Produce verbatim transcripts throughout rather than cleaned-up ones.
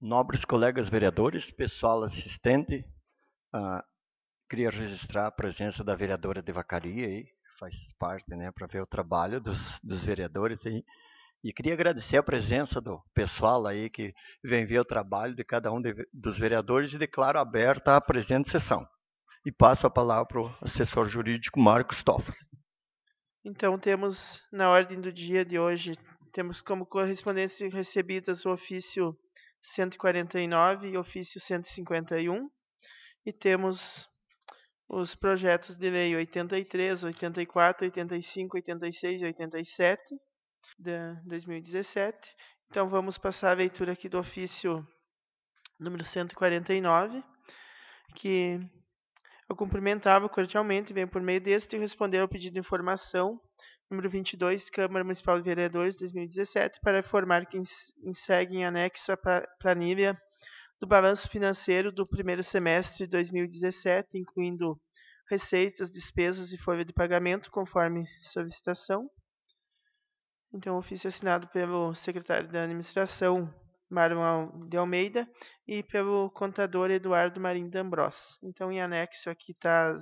Nobres colegas vereadores, pessoal assistente, ah, queria registrar a presença da vereadora de Vacaria aí, faz parte, né, para ver o trabalho dos, dos vereadores aí. E queria agradecer a presença do pessoal aí que vem ver o trabalho de cada um de, dos vereadores e declaro aberta a presente sessão. E passo a palavra para o assessor jurídico Marcos Toffoli. Então, temos na ordem do dia de hoje, temos como correspondência recebidas o ofício cento e quarenta e nove e ofício cento e cinquenta e um, e temos os projetos de lei oitenta e três, oitenta e quatro, oitenta e cinco, oitenta e seis e oitenta e sete de dois mil e dezessete. Então, vamos passar a leitura aqui do ofício número cento e quarenta e nove, que eu cumprimentava cordialmente, venho por meio deste responder ao pedido de informação número vinte e dois, Câmara Municipal de Vereadores, dois mil e dezessete, para informar que segue em anexo a planilha do balanço financeiro do primeiro semestre de dois mil e dezessete, incluindo receitas, despesas e folha de pagamento, conforme solicitação. Então, ofício assinado pelo secretário da Administração, Marlon de Almeida, e pelo contador Eduardo Marinho D'Ambros. Então, em anexo aqui está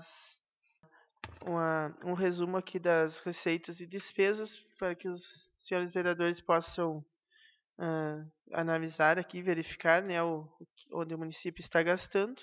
um resumo aqui das receitas e despesas para que os senhores vereadores possam uh, analisar aqui, verificar, né, o, onde o município está gastando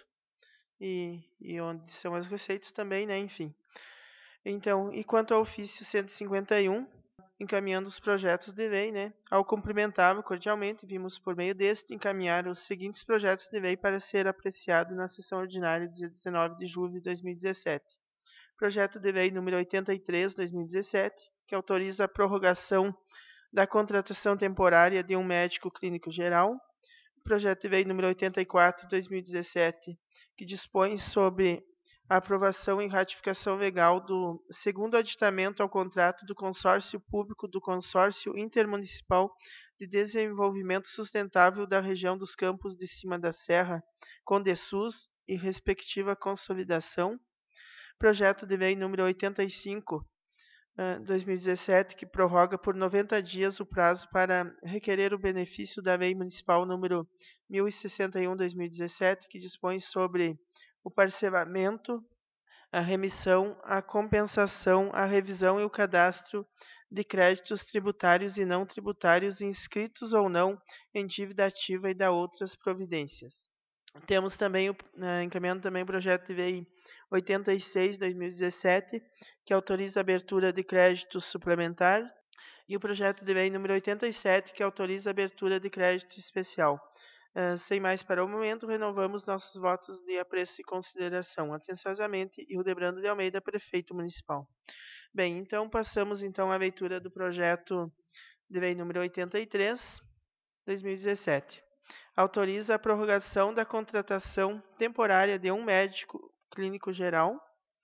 e, e onde são as receitas também, né, enfim. Então, e quanto ao ofício cento e cinquenta e um, encaminhando os projetos de lei, né, ao cumprimentá-lo cordialmente, vimos por meio deste encaminhar os seguintes projetos de lei para ser apreciado na sessão ordinária dia dezenove de julho de dois mil e dezessete. Projeto de lei número oitenta e três, dois mil e dezessete, que autoriza a prorrogação da contratação temporária de um médico clínico geral. Projeto de lei número oitenta e quatro, dois mil e dezessete, que dispõe sobre a aprovação e ratificação legal do segundo aditamento ao contrato do consórcio público do Consórcio Intermunicipal de Desenvolvimento Sustentável da região dos Campos de Cima da Serra, Condesus, e respectiva consolidação. Projeto de lei número oitenta e cinco, dois mil e dezessete, que prorroga por noventa dias o prazo para requerer o benefício da lei municipal número mil e sessenta e um, dois mil e dezessete, que dispõe sobre o parcelamento, a remissão, a compensação, a revisão e o cadastro de créditos tributários e não tributários inscritos ou não em dívida ativa e da outras providências. Temos também, uh, encaminhando também o projeto de lei oitenta e seis, dois mil e dezessete, que autoriza a abertura de crédito suplementar, e o projeto de lei número oitenta e sete, que autoriza a abertura de crédito especial. Uh, sem mais para o momento, renovamos nossos votos de apreço e consideração. Atenciosamente, Hildebrando de Almeida, Prefeito Municipal. Bem, então passamos então à leitura do projeto de lei número oitenta e três, dois mil e dezessete. Autoriza a prorrogação da contratação temporária de um médico clínico geral.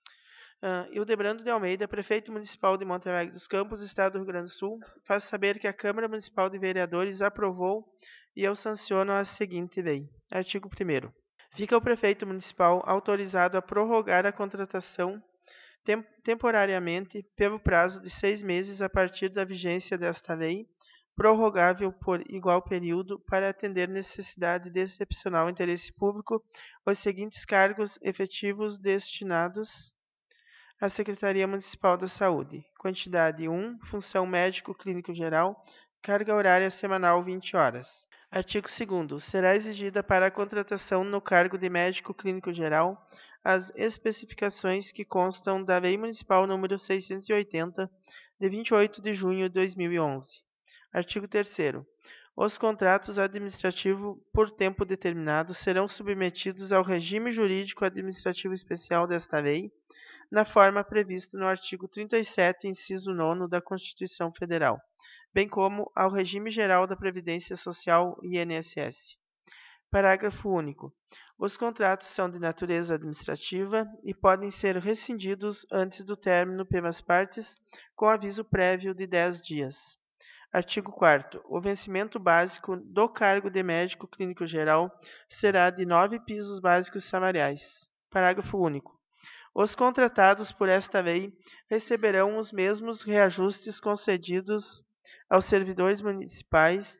Uh, Hildebrando de Almeida, Prefeito Municipal de Monte Alegre dos Campos, Estado do Rio Grande do Sul, faz saber que a Câmara Municipal de Vereadores aprovou e eu sanciono a seguinte lei. Artigo primeiro. Fica o Prefeito Municipal autorizado a prorrogar a contratação tem, temporariamente pelo prazo de seis meses a partir da vigência desta lei, prorrogável por igual período, para atender necessidade de excepcional interesse público, os seguintes cargos efetivos destinados à Secretaria Municipal da Saúde. Quantidade um, função médico clínico geral, carga horária semanal vinte horas. Artigo segundo. Será exigida para a contratação no cargo de médico clínico geral as especificações que constam da Lei Municipal número seiscentos e oitenta, de vinte e oito de junho de dois mil e onze. Artigo terceiro. Os contratos administrativos por tempo determinado serão submetidos ao regime jurídico administrativo especial desta lei, na forma prevista no artigo trinta e sete, inciso nono da Constituição Federal, bem como ao regime geral da Previdência Social I N S S. Parágrafo único. Os contratos são de natureza administrativa e podem ser rescindidos antes do término pelas partes, com aviso prévio de dez dias. Artigo quarto. O vencimento básico do cargo de médico clínico geral será de nove pisos básicos salariais. Parágrafo único. Os contratados por esta lei receberão os mesmos reajustes concedidos aos servidores municipais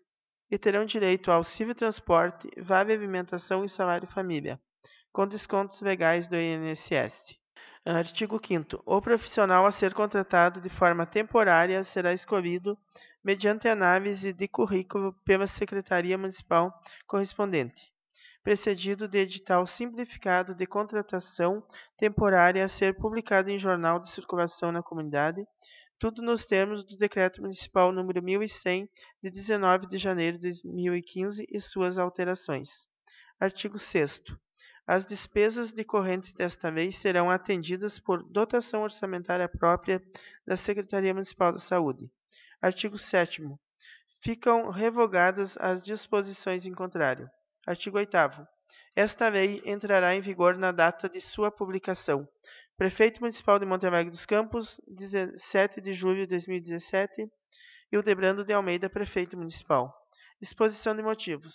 e terão direito ao auxílio transporte, vale alimentação e salário família, com descontos legais do I N S S. Artigo quinto. O profissional a ser contratado de forma temporária será escolhido mediante análise de currículo pela Secretaria Municipal correspondente, precedido de edital simplificado de contratação temporária a ser publicado em jornal de circulação na comunidade, tudo nos termos do Decreto Municipal número mil e cem, de dezenove de janeiro de dois mil e quinze e suas alterações. Artigo sexto. As despesas decorrentes desta lei serão atendidas por dotação orçamentária própria da Secretaria Municipal da Saúde. Artigo sétimo. Ficam revogadas as disposições em contrário. Artigo oitavo. Esta lei entrará em vigor na data de sua publicação. Prefeito Municipal de Monte Alegre dos Campos, dezessete de julho de dois mil e dezessete, Hildebrando de Almeida, Prefeito Municipal. Exposição de motivos.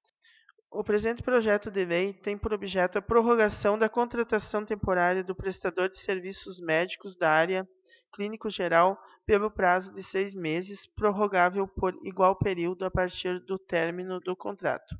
O presente projeto de lei tem por objeto a prorrogação da contratação temporária do prestador de serviços médicos da área clínico-geral pelo prazo de seis meses, prorrogável por igual período a partir do término do contrato.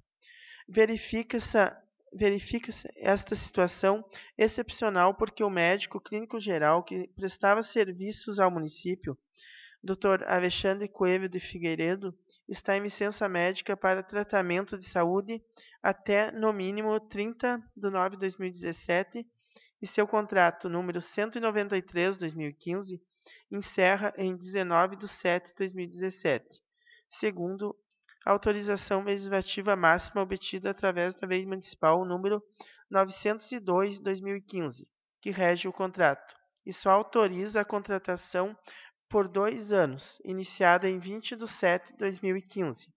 Verifica-se verifica-se esta situação excepcional porque o médico clínico-geral que prestava serviços ao município, doutor Alexandre Coelho de Figueiredo, está em licença médica para tratamento de saúde até, no mínimo, trinta de nove de dois mil e dezessete e seu contrato número cento e noventa e três de dois mil e quinze encerra em dezenove de sete de dois mil e dezessete, segundo a autorização legislativa máxima obtida através da Lei Municipal número novecentos e dois de dois mil e quinze, que rege o contrato, e só autoriza a contratação por dois anos, iniciada em vinte de sete de dois mil e quinze.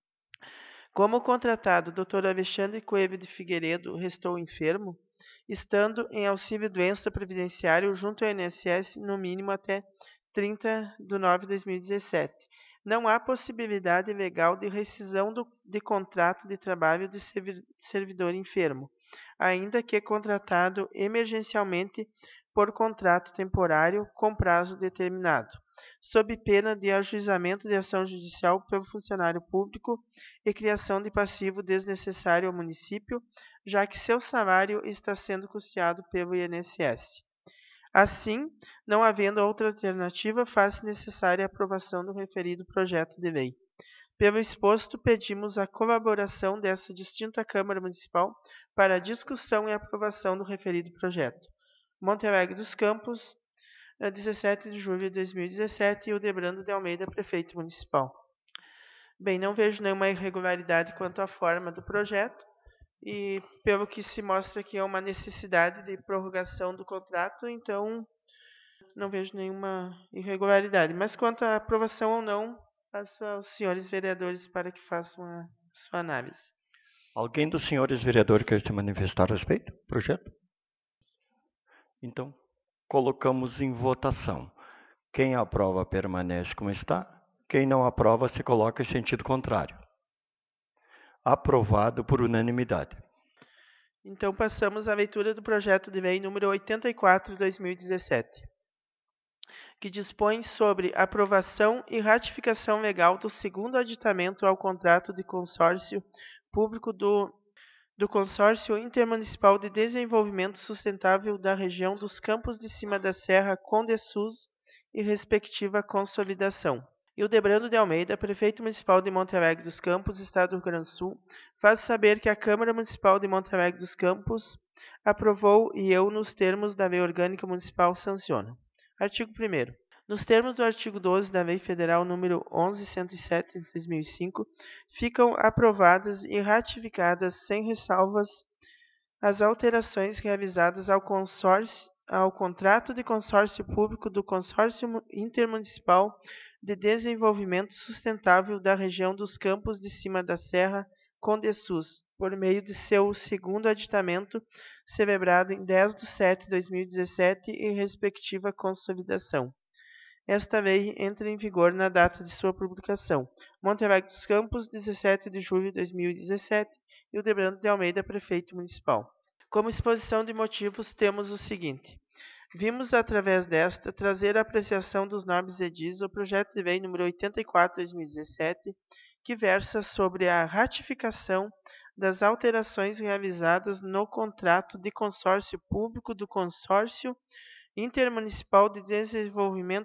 Como o contratado doutor Alexandre Coelho de Figueiredo restou enfermo, estando em auxílio-doença previdenciário junto ao I N S S no mínimo até trinta de nove de dois mil e dezessete, não há possibilidade legal de rescisão do, de contrato de trabalho de servidor enfermo, ainda que contratado emergencialmente por contrato temporário com prazo determinado, sob pena de ajuizamento de ação judicial pelo funcionário público e criação de passivo desnecessário ao município, já que seu salário está sendo custeado pelo I N S S. Assim, não havendo outra alternativa, faz-se necessária a aprovação do referido projeto de lei. Pelo exposto, pedimos a colaboração dessa distinta Câmara Municipal para a discussão e aprovação do referido projeto. Monte Alegre dos Campos, dezessete de julho de dois mil e dezessete, e Hildebrando de Almeida, Prefeito Municipal. Bem, não vejo nenhuma irregularidade quanto à forma do projeto, e pelo que se mostra que é uma necessidade de prorrogação do contrato, então não vejo nenhuma irregularidade. Mas quanto à aprovação ou não, passo aos senhores vereadores para que façam a sua análise. Alguém dos senhores vereadores quer se manifestar a respeito do projeto? Então, colocamos em votação. Quem aprova permanece como está. Quem não aprova se coloca em sentido contrário. Aprovado por unanimidade. Então, passamos à leitura do projeto de lei número oitenta e quatro de dois mil e dezessete, que dispõe sobre aprovação e ratificação legal do segundo aditamento ao contrato de consórcio público do, do Consórcio Intermunicipal de Desenvolvimento Sustentável da região dos Campos de Cima da Serra Condesus e respectiva consolidação. Hildebrando de Almeida, Prefeito Municipal de Monte Alegre dos Campos, Estado do Rio Grande do Sul, faz saber que a Câmara Municipal de Monte Alegre dos Campos aprovou e eu, nos termos da Lei Orgânica Municipal, sanciono. Artigo primeiro. Nos termos do artigo doze da Lei Federal número onze mil cento e sete de dois mil e cinco, ficam aprovadas e ratificadas sem ressalvas as alterações realizadas ao consórcio, ao contrato de consórcio público do Consórcio Intermunicipal de Desenvolvimento Sustentável da região dos Campos de Cima da Serra Condesus, por meio de seu segundo aditamento, celebrado em dez de setembro de dois mil e dezessete e respectiva consolidação. Esta lei entra em vigor na data de sua publicação. Monte Alegre dos Campos, dezessete de julho de dois mil e dezessete, e Hildebrando de Almeida, Prefeito Municipal. Como exposição de motivos, temos o seguinte. Vimos, através desta, trazer a apreciação dos nobres edis o projeto de lei número oitenta e quatro de dois mil e dezessete, que versa sobre a ratificação das alterações realizadas no contrato de consórcio público do Consórcio Intermunicipal de Desenvolvimento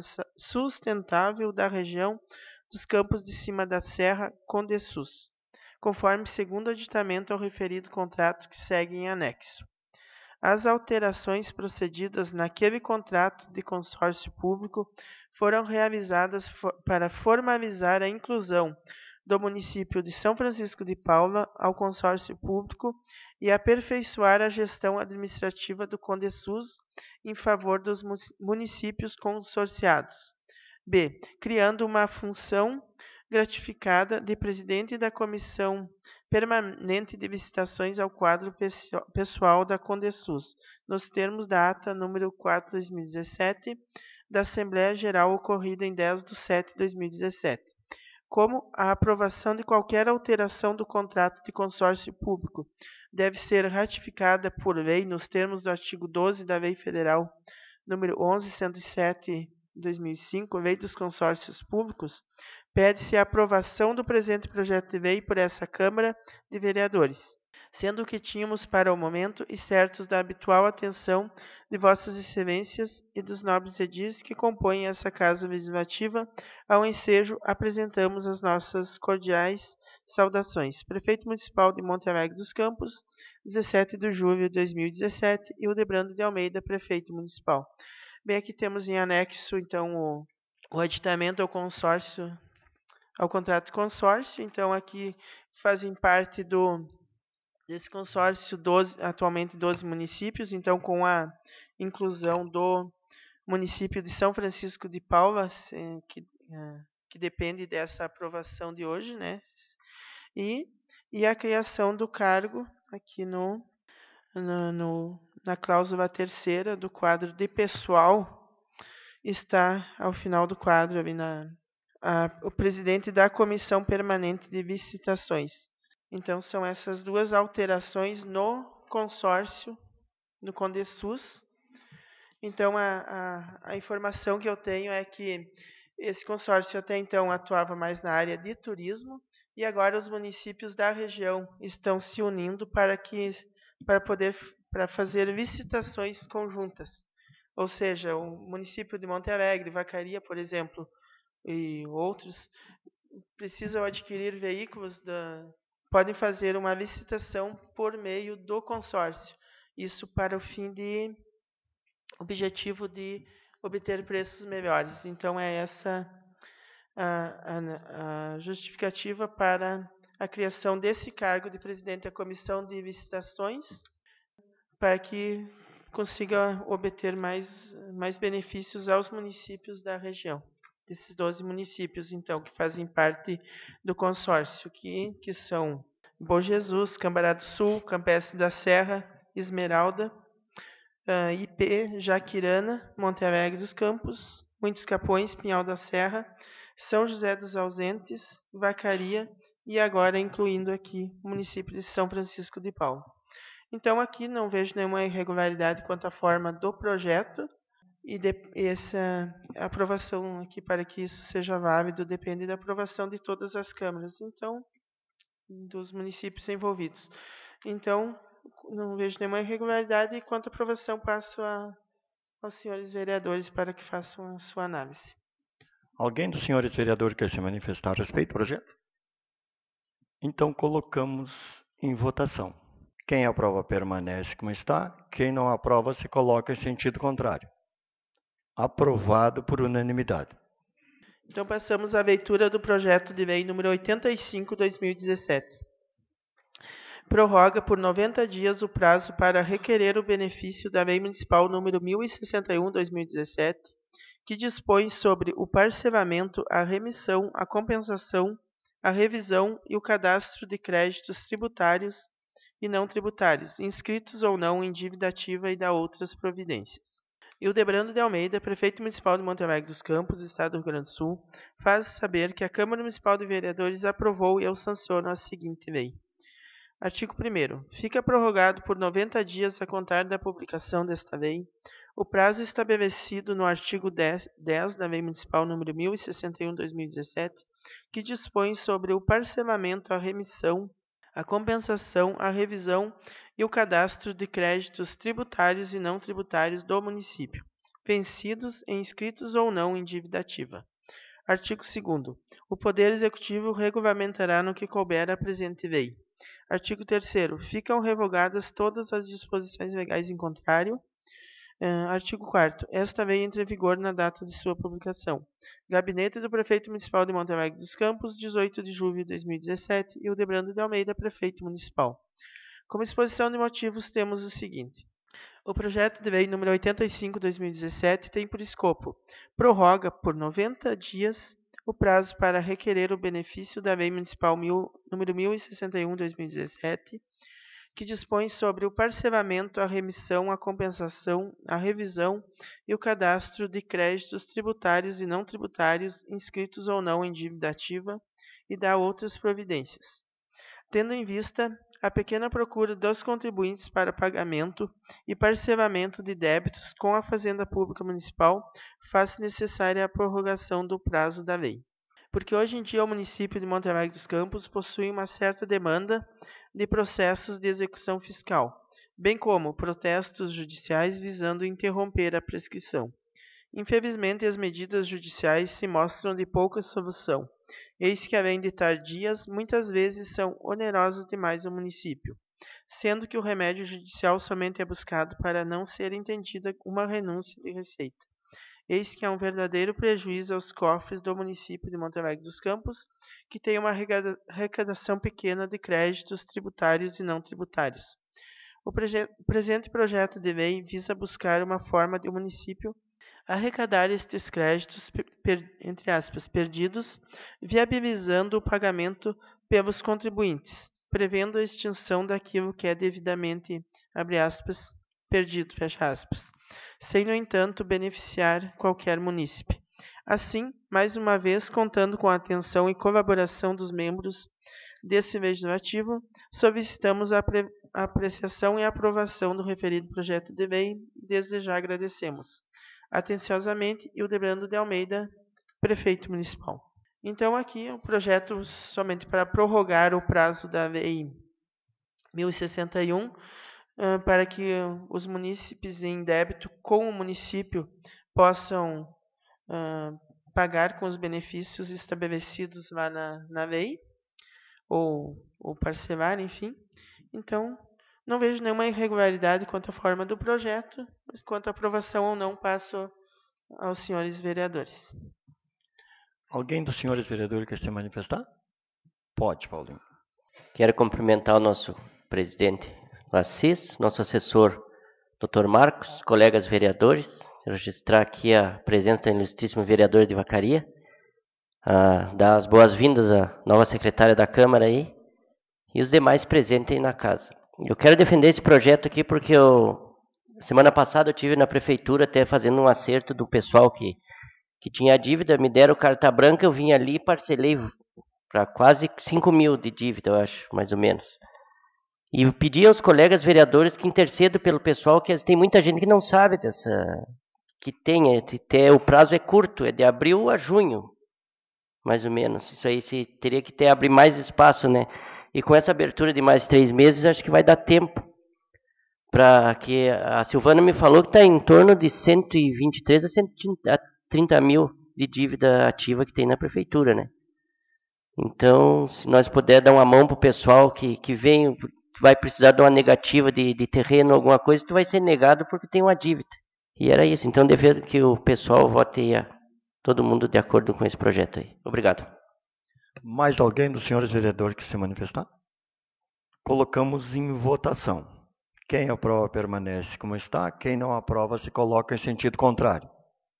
Sustentável da Região dos Campos de Cima da Serra, Condesus, conforme segundo aditamento ao referido contrato que segue em anexo. As alterações procedidas naquele contrato de consórcio público foram realizadas fo- para formalizar a inclusão do município de São Francisco de Paula ao consórcio público e aperfeiçoar a gestão administrativa do Condesus em favor dos mu- municípios consorciados. B. Criando uma função gratificada de presidente da Comissão Permanente de Licitações ao quadro pesso- pessoal da Condesus, nos termos da ata número quatro barra dois mil e dezessete da Assembleia Geral ocorrida em dez de setembro de dois mil e dezessete. Como a aprovação de qualquer alteração do contrato de consórcio público deve ser ratificada por lei nos termos do artigo doze da Lei Federal número onze mil cento e sete de dois mil e cinco, Lei dos Consórcios Públicos, pede-se a aprovação do presente projeto de lei por essa Câmara de Vereadores, sendo que tínhamos para o momento e certos da habitual atenção de Vossas Excelências e dos nobres edis que compõem essa Casa Legislativa, ao ensejo apresentamos as nossas cordiais saudações. Prefeito Municipal de Monte Alegre dos Campos, dezessete de julho de dois mil e dezessete, e Hildebrando de Almeida, Prefeito Municipal. Bem, aqui temos em anexo, então, o, o aditamento ao consórcio, ao contrato de consórcio. Então, aqui fazem parte do desse consórcio doze, atualmente doze municípios, então com a inclusão do município de São Francisco de Paula, que, que depende dessa aprovação de hoje, né? E, e a criação do cargo aqui no, no, no, na cláusula terceira do quadro de pessoal, está ao final do quadro ali na, a, o presidente da Comissão Permanente de Licitações. Então, são essas duas alterações no consórcio, no Condesus. Então, a, a, a informação que eu tenho é que esse consórcio até então atuava mais na área de turismo e agora os municípios da região estão se unindo para, que, para poder para fazer licitações conjuntas. Ou seja, o município de Monte Alegre, Vacaria, por exemplo, e outros, precisam adquirir veículos da... podem fazer uma licitação por meio do consórcio. Isso para o fim de objetivo de obter preços melhores. Então, é essa a, a, a justificativa para a criação desse cargo de presidente da Comissão de Licitações, para que consiga obter mais, mais benefícios aos municípios da região. Desses doze municípios, então, que fazem parte do consórcio, que, que são Bom Jesus, Cambará do Sul, Campestre da Serra, Esmeralda, uh, I P, Jaquirana, Monte Alegre dos Campos, Muitos Capões, Pinhal da Serra, São José dos Ausentes, Vacaria e agora incluindo aqui o município de São Francisco de Paula. Então, aqui não vejo nenhuma irregularidade quanto à forma do projeto, e de, essa aprovação aqui, para que isso seja válido, depende da aprovação de todas as câmaras, então, dos municípios envolvidos. Então, não vejo nenhuma irregularidade e quanto à aprovação, passo a, aos senhores vereadores para que façam a sua análise. Alguém dos senhores vereadores quer se manifestar a respeito do projeto? Então, colocamos em votação. Quem aprova permanece como está, quem não aprova se coloca em sentido contrário. Aprovado por unanimidade. Então, passamos à leitura do projeto de lei número oitenta e cinco, dois mil e dezessete. Prorroga por noventa dias o prazo para requerer o benefício da Lei Municipal número mil e sessenta e um, dois mil e dezessete, que dispõe sobre o parcelamento, a remissão, a compensação, a revisão e o cadastro de créditos tributários e não tributários, inscritos ou não em dívida ativa e da outras providências. Hildebrando de Almeida, Prefeito Municipal de Monte Alegre dos Campos, Estado do Rio Grande do Sul, faz saber que a Câmara Municipal de Vereadores aprovou e eu sanciono a seguinte lei. Artigo primeiro. Fica prorrogado por noventa dias a contar da publicação desta lei o prazo estabelecido no artigo dez da Lei Municipal número mil e sessenta e um, dois mil e dezessete, que dispõe sobre o parcelamento, a remissão, a compensação, a revisão e o cadastro de créditos tributários e não tributários do município, vencidos em inscritos ou não em dívida ativa. Artigo segundo. O Poder Executivo regulamentará no que couber a presente lei. Artigo terceiro. Ficam revogadas todas as disposições legais em contrário. Uh, artigo quarto. Esta lei entra em vigor na data de sua publicação. Gabinete do Prefeito Municipal de Monte Alegre dos Campos, dezoito de julho de dois mil e dezessete, e Ildebrando de Almeida, Prefeito Municipal. Como exposição de motivos, temos o seguinte. O projeto de lei número oitenta e cinco, dois mil e dezessete, tem por escopo prorroga por noventa dias o prazo para requerer o benefício da Lei Municipal mil, número mil e sessenta e um, dois mil e dezessete, que dispõe sobre o parcelamento, a remissão, a compensação, a revisão e o cadastro de créditos tributários e não tributários inscritos ou não em dívida ativa e dá outras providências. Tendo em vista a pequena procura dos contribuintes para pagamento e parcelamento de débitos com a Fazenda Pública Municipal, faz-se necessária a prorrogação do prazo da lei. Porque hoje em dia o município de Monte Alegre dos Campos possui uma certa demanda de processos de execução fiscal, bem como protestos judiciais visando interromper a prescrição. Infelizmente, as medidas judiciais se mostram de pouca solução, eis que, além de tardias, muitas vezes são onerosas demais ao município, sendo que o remédio judicial somente é buscado para não ser entendida uma renúncia de receita. Eis que há um verdadeiro prejuízo aos cofres do município de Monte Alegre dos Campos, que tem uma arrecadação pequena de créditos tributários e não tributários. O presente projeto de lei visa buscar uma forma de o município arrecadar estes créditos, per, entre aspas, perdidos, viabilizando o pagamento pelos contribuintes, prevendo a extinção daquilo que é devidamente, abre aspas, perdido, fecha aspas, sem, no entanto, beneficiar qualquer munícipe. Assim, mais uma vez, contando com a atenção e colaboração dos membros desse legislativo, solicitamos a, pre, a apreciação e aprovação do referido projeto de lei e desde já agradecemos. Atenciosamente, Ildebrando de Almeida, Prefeito Municipal. Então, aqui o projeto somente para prorrogar o prazo da Lei mil e sessenta e um, uh, para que os munícipes em débito com o município possam uh, pagar com os benefícios estabelecidos lá na, na lei, ou, ou parcelar, enfim. Então, não vejo nenhuma irregularidade quanto à forma do projeto, mas quanto à aprovação ou não, passo aos senhores vereadores. Alguém dos senhores vereadores quer se manifestar? Pode, Paulinho. Quero cumprimentar o nosso presidente Assis, nosso assessor doutor Marcos, colegas vereadores, registrar aqui a presença da ilustríssima vereadora de Vacaria, uh, dar as boas-vindas à nova secretária da Câmara aí, e os demais presentes aí na casa. Eu quero defender esse projeto aqui porque eu, semana passada eu estive na prefeitura até fazendo um acerto do pessoal que, que tinha dívida, me deram carta branca, eu vim ali e parcelei para quase cinco mil de dívida, eu acho, mais ou menos. E eu pedi aos colegas vereadores que intercedam pelo pessoal, que tem muita gente que não sabe dessa, que tem, é, o prazo é curto, é de abril a junho, mais ou menos. Isso aí se teria que ter, abrir mais espaço, né? E com essa abertura de mais três meses, acho que vai dar tempo. Para que a Silvana me falou que está em torno de cento e vinte e três a cento e trinta mil de dívida ativa que tem na prefeitura, né? Então, se nós puder dar uma mão para o pessoal que, que vem, que vai precisar de uma negativa de, de terreno, alguma coisa, tu vai ser negado porque tem uma dívida. E era isso. Então, deveria que o pessoal vote a, todo mundo de acordo com esse projeto aí. Obrigado. Mais alguém dos senhores vereadores que se manifestar? Colocamos em votação. Quem aprova permanece como está, quem não aprova se coloca em sentido contrário.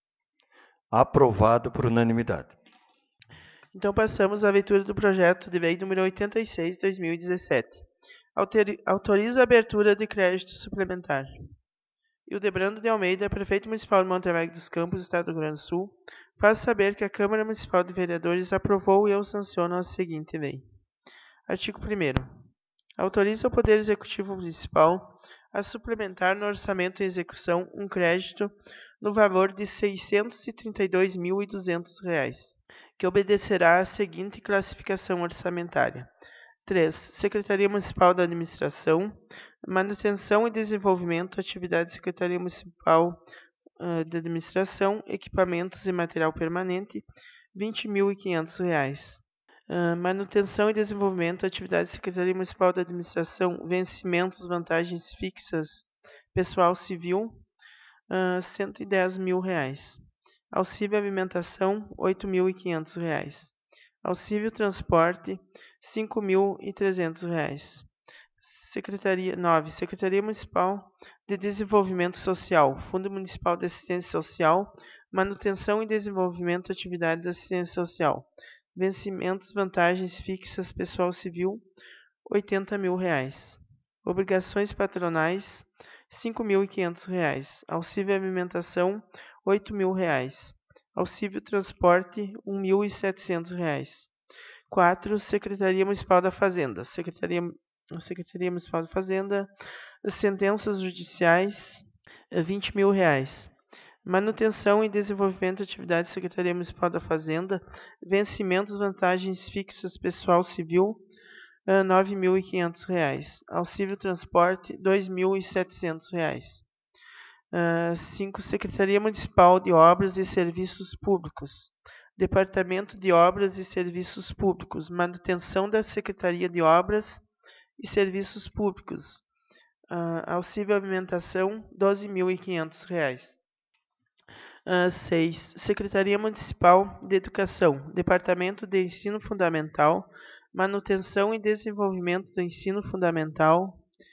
Aprovado por unanimidade. Então passamos à leitura do projeto de lei número oitenta e seis, dois mil e dezessete. Autoriza a abertura de crédito suplementar. Ildebrando de Almeida, Prefeito Municipal de Monte Alegre dos Campos, Estado do Rio Grande do Sul, faz saber que a Câmara Municipal de Vereadores aprovou e eu sanciono a seguinte lei. Artigo primeiro. Autoriza o Poder Executivo Municipal a suplementar no orçamento em execução um crédito no valor de seiscentos e trinta e dois mil e duzentos reais, que obedecerá à seguinte classificação orçamentária. três. Secretaria Municipal da Administração, Manutenção e Desenvolvimento, atividade Secretaria Municipal uh, de Administração, Equipamentos e Material Permanente, vinte mil e quinhentos reais. Uh, manutenção e Desenvolvimento, atividade Secretaria Municipal da Administração, vencimentos, vantagens fixas, pessoal civil, uh, cento e dez mil reais. Auxílio Alimentação, oito mil e quinhentos reais. Auxílio Transporte, cinco mil e trezentos reais. Secretaria nove. Secretaria Municipal de Desenvolvimento Social, Fundo Municipal de Assistência Social, Manutenção e Desenvolvimento, atividade de assistência social. Vencimentos, vantagens fixas, pessoal civil, oitenta mil reais. Obrigações patronais, cinco mil e quinhentos reais. Auxílio Alimentação, oito mil reais. Auxílio Transporte, um mil e setecentos reais. quatro. Secretaria Municipal da Fazenda. Secretaria, Secretaria Municipal da Fazenda, sentenças judiciais, vinte mil reais. Manutenção e Desenvolvimento, atividade Secretaria Municipal da Fazenda, vencimentos, vantagens fixas, pessoal civil, nove mil e quinhentos reais. Auxílio Transporte, dois mil e setecentos reais. cinco. Secretaria Municipal de Obras e Serviços Públicos. Departamento de Obras e Serviços Públicos. Manutenção da Secretaria de Obras e Serviços Públicos. Uh, auxílio Alimentação, doze mil e quinhentos reais. Uh, seis. Secretaria Municipal de Educação. Departamento de Ensino Fundamental. Manutenção e Desenvolvimento do Ensino Fundamental.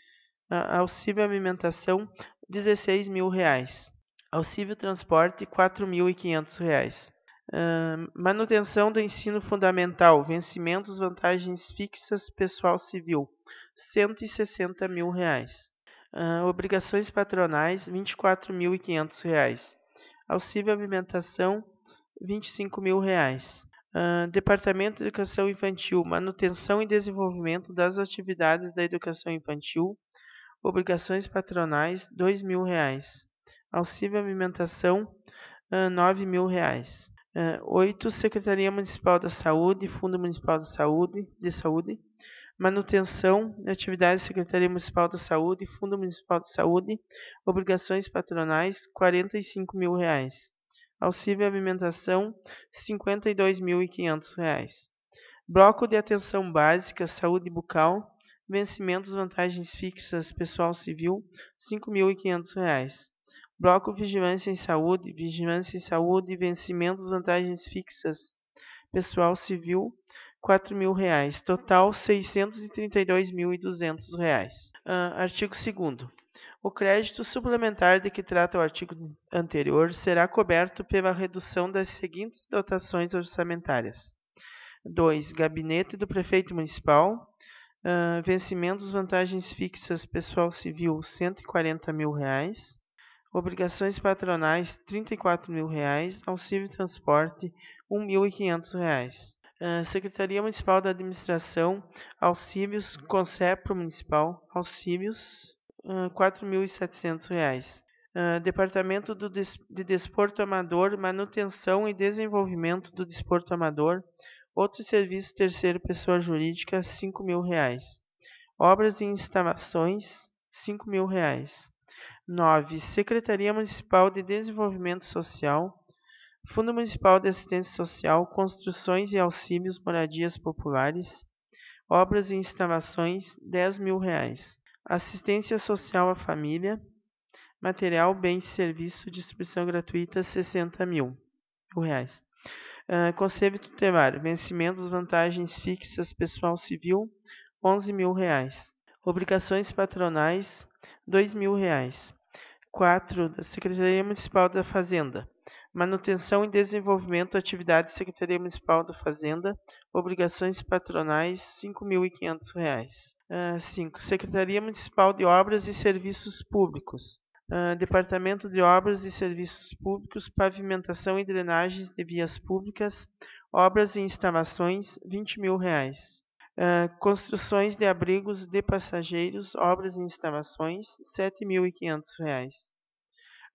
Uh, auxílio Alimentação, dezesseis mil reais. Auxílio Transporte, quatro mil e quinhentos reais. Uh, manutenção do ensino fundamental, vencimentos, vantagens fixas, pessoal civil, cento e sessenta mil reais. Uh, obrigações patronais, vinte e quatro mil e quinhentos reais. Auxílio Alimentação, vinte e cinco mil reais. Uh, Departamento de Educação Infantil, manutenção e desenvolvimento das atividades da educação infantil, obrigações patronais, dois mil reais. Auxílio Alimentação, uh, nove mil reais. oito. Uh, Secretaria Municipal da Saúde, Fundo Municipal de Saúde, de Saúde, manutenção de atividades Secretaria Municipal da Saúde, Fundo Municipal de Saúde, obrigações patronais, quarenta e cinco mil reais. Auxílio Alimentação, cinquenta e dois mil e quinhentos reais. Bloco de Atenção Básica, Saúde Bucal, vencimentos, vantagens fixas, pessoal civil, cinco mil e quinhentos reais. Bloco Vigilância em Saúde, Vigilância em Saúde, vencimentos, vantagens fixas, pessoal civil, quatro mil reais. Total, seiscentos e trinta e dois mil e duzentos reais. Uh, artigo segundo. O crédito suplementar de que trata o artigo anterior será coberto pela redução das seguintes dotações orçamentárias. dois. Gabinete do Prefeito Municipal. Uh, vencimentos, vantagens fixas, pessoal civil, cento e quarenta mil reais. Obrigações patronais, trinta e quatro mil reais. Auxílio Transporte, um mil e quinhentos reais. Uh, Secretaria Municipal da Administração, auxílios, Concepro Municipal, auxílios, uh, quatro mil e setecentos reais. Uh, Departamento do Des- de Desporto Amador, manutenção e desenvolvimento do desporto amador, outros serviços terceiro pessoa jurídica, cinco mil reais. Obras e instalações, cinco mil reais. nove. Secretaria Municipal de Desenvolvimento Social, Fundo Municipal de Assistência Social, construções e auxílios, moradias populares, obras e instalações, dez mil reais. Assistência Social à Família, material, bens e serviço, distribuição gratuita, sessenta mil reais. Uh, Conselho Tutelar, vencimentos, vantagens fixas, pessoal civil, onze mil reais. Obrigações patronais, dois mil reais. quatro. Da Secretaria Municipal da Fazenda. Manutenção e desenvolvimento, atividade Secretaria Municipal da Fazenda. Obrigações patronais, cinco mil e quinhentos reais. Uh, cinco. Secretaria Municipal de Obras e Serviços Públicos. Uh, Departamento de Obras e Serviços Públicos, pavimentação e drenagens de vias públicas, obras e instalações, vinte mil reais. Uh, construções de abrigos de passageiros, obras e instalações, sete mil e quinhentos reais.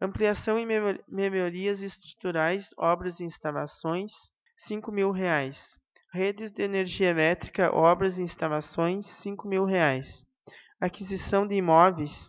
Ampliação e melhorias estruturais, obras e instalações, cinco mil reais. Redes de energia elétrica, obras e instalações, cinco mil reais. Aquisição de imóveis,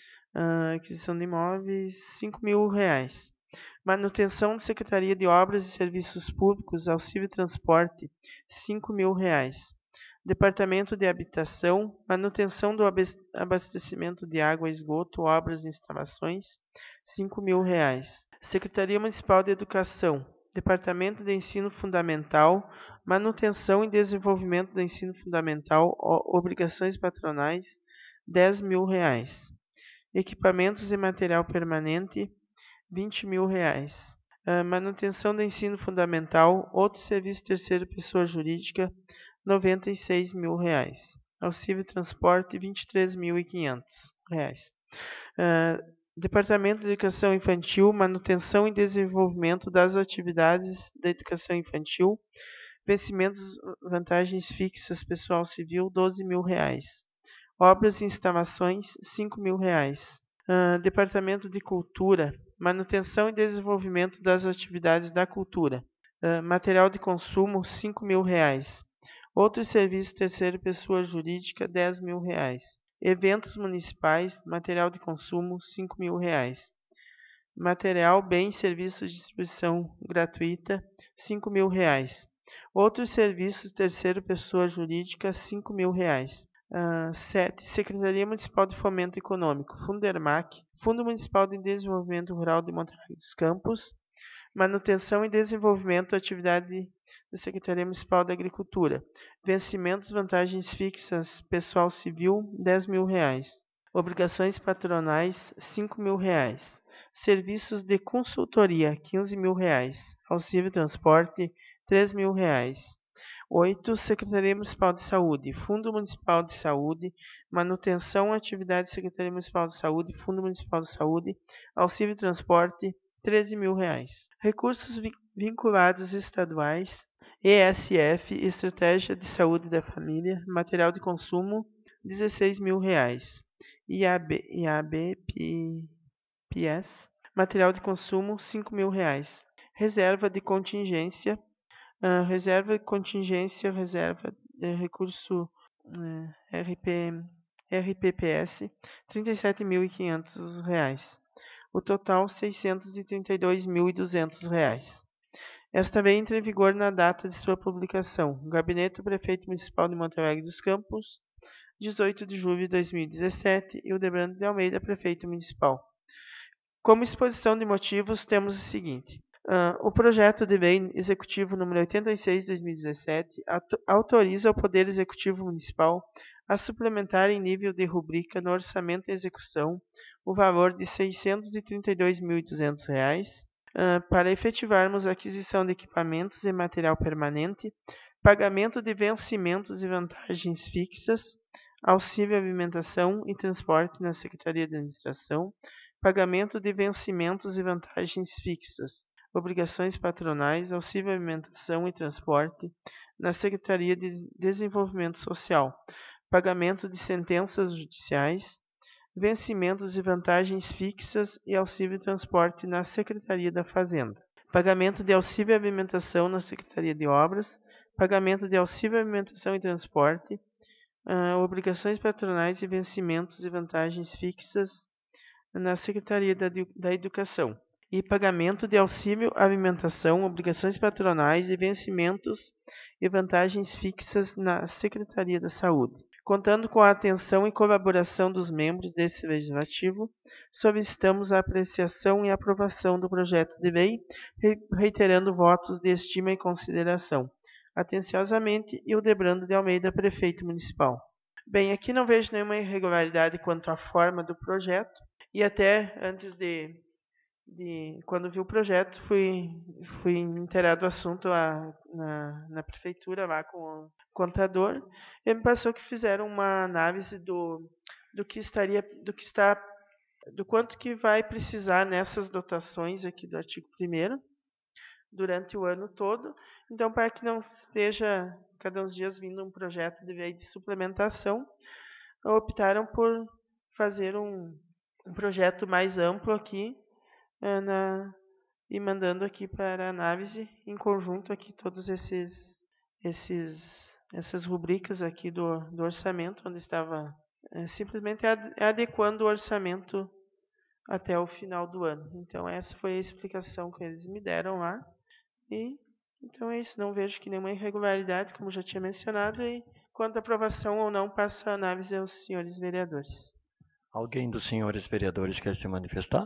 uh, aquisição de imóveis, cinco mil reais. Manutenção de Secretaria de Obras e Serviços Públicos, auxílio transporte, cinco mil reais. Departamento de Habitação, manutenção do abastecimento de água e esgoto, obras e instalações, cinco mil reais. Secretaria Municipal de Educação, Departamento de Ensino Fundamental, manutenção e desenvolvimento do ensino fundamental, obrigações patronais, dez mil reais. Equipamentos e material permanente, vinte mil reais. Uh, manutenção do ensino fundamental, outro serviço terceira pessoa jurídica, noventa e seis mil reais. Auxílio transporte, vinte e três mil e quinhentos reais. Uh, Departamento de Educação Infantil, manutenção e desenvolvimento das atividades da educação infantil, vencimentos, vantagens fixas, pessoal civil, doze mil reais. Obras e instalações, cinco mil reais. Uh, Departamento de Cultura, manutenção e desenvolvimento das atividades da cultura. Uh, material de consumo, cinco mil reais. Outros serviços terceira pessoa jurídica, dez mil reais. Eventos municipais, material de consumo, cinco mil reais. Material, bens, serviços de distribuição gratuita, cinco mil reais. Outros serviços terceira pessoa jurídica, cinco mil reais. Uh, sete. Secretaria Municipal de Fomento Econômico, Fundermac, Fundo Municipal de Desenvolvimento Rural de Monterrey dos Campos, manutenção e desenvolvimento da atividade da Secretaria Municipal da Agricultura, vencimentos, vantagens fixas, pessoal civil, dez mil reais, obrigações patronais, cinco mil reais, serviços de consultoria, quinze mil reais, auxílio transporte, três mil reais. oito. Secretaria Municipal de Saúde, Fundo Municipal de Saúde, manutenção, atividade Secretaria Municipal de Saúde, Fundo Municipal de Saúde, auxílio transporte, treze mil reais. Recursos vinculados estaduais, E S F, Estratégia de Saúde da Família, material de consumo, dezesseis mil reais. I A B, I A B P S, material de consumo, cinco mil reais. Reserva de contingência, Uh, reserva de contingência, reserva de recurso uh, R P, R P P S, trinta e sete mil e quinhentos reais. O total, seiscentos e trinta e dois mil e duzentos reais. Esta lei entra em vigor na data de sua publicação. Gabinete do Prefeito Municipal de Monte Alegre dos Campos, dezoito de julho de dois mil e dezessete, e o Debrando de Almeida, Prefeito Municipal. Como exposição de motivos, temos o seguinte. Uh, o projeto de lei executivo número oitenta e seis de dois mil e dezessete autoriza o Poder Executivo Municipal a suplementar em nível de rubrica no orçamento em execução o valor de seiscentos e trinta e dois mil e duzentos reais uh, para efetivarmos a aquisição de equipamentos e material permanente, pagamento de vencimentos e vantagens fixas, auxílio alimentação e transporte na Secretaria de Administração, pagamento de vencimentos e vantagens fixas, obrigações patronais, auxílio alimentação e transporte na Secretaria de Desenvolvimento Social, pagamento de sentenças judiciais, vencimentos e vantagens fixas e auxílio transporte na Secretaria da Fazenda, pagamento de auxílio alimentação na Secretaria de Obras, pagamento de auxílio alimentação e transporte, uh, obrigações patronais e vencimentos e vantagens fixas na Secretaria da, da Educação, e pagamento de auxílio alimentação, obrigações patronais e vencimentos e vantagens fixas na Secretaria da Saúde. Contando com a atenção e colaboração dos membros desse Legislativo, solicitamos a apreciação e aprovação do projeto de lei, reiterando votos de estima e consideração. Atenciosamente, Hildebrando de Almeida, Prefeito Municipal. Bem, aqui não vejo nenhuma irregularidade quanto à forma do projeto, e até antes de... De, quando vi o projeto, fui, fui inteirado do assunto lá na, na prefeitura, lá com o contador. Ele me passou que fizeram uma análise do, do que estaria, do que está, do quanto que vai precisar nessas dotações aqui do artigo primeiro durante o ano todo. Então, para que não esteja cada uns dias vindo um projeto de lei de suplementação, optaram por fazer um, um projeto mais amplo aqui, uh, na, e mandando aqui para análise em conjunto aqui todos esses, esses essas rubricas aqui do, do orçamento, onde estava uh, simplesmente ad, adequando o orçamento até o final do ano. Então essa foi a explicação que eles me deram lá. E então é isso, não vejo que nenhuma irregularidade, como já tinha mencionado, e quanto à aprovação ou não, passo a análise aos senhores vereadores. Alguém dos senhores vereadores quer se manifestar?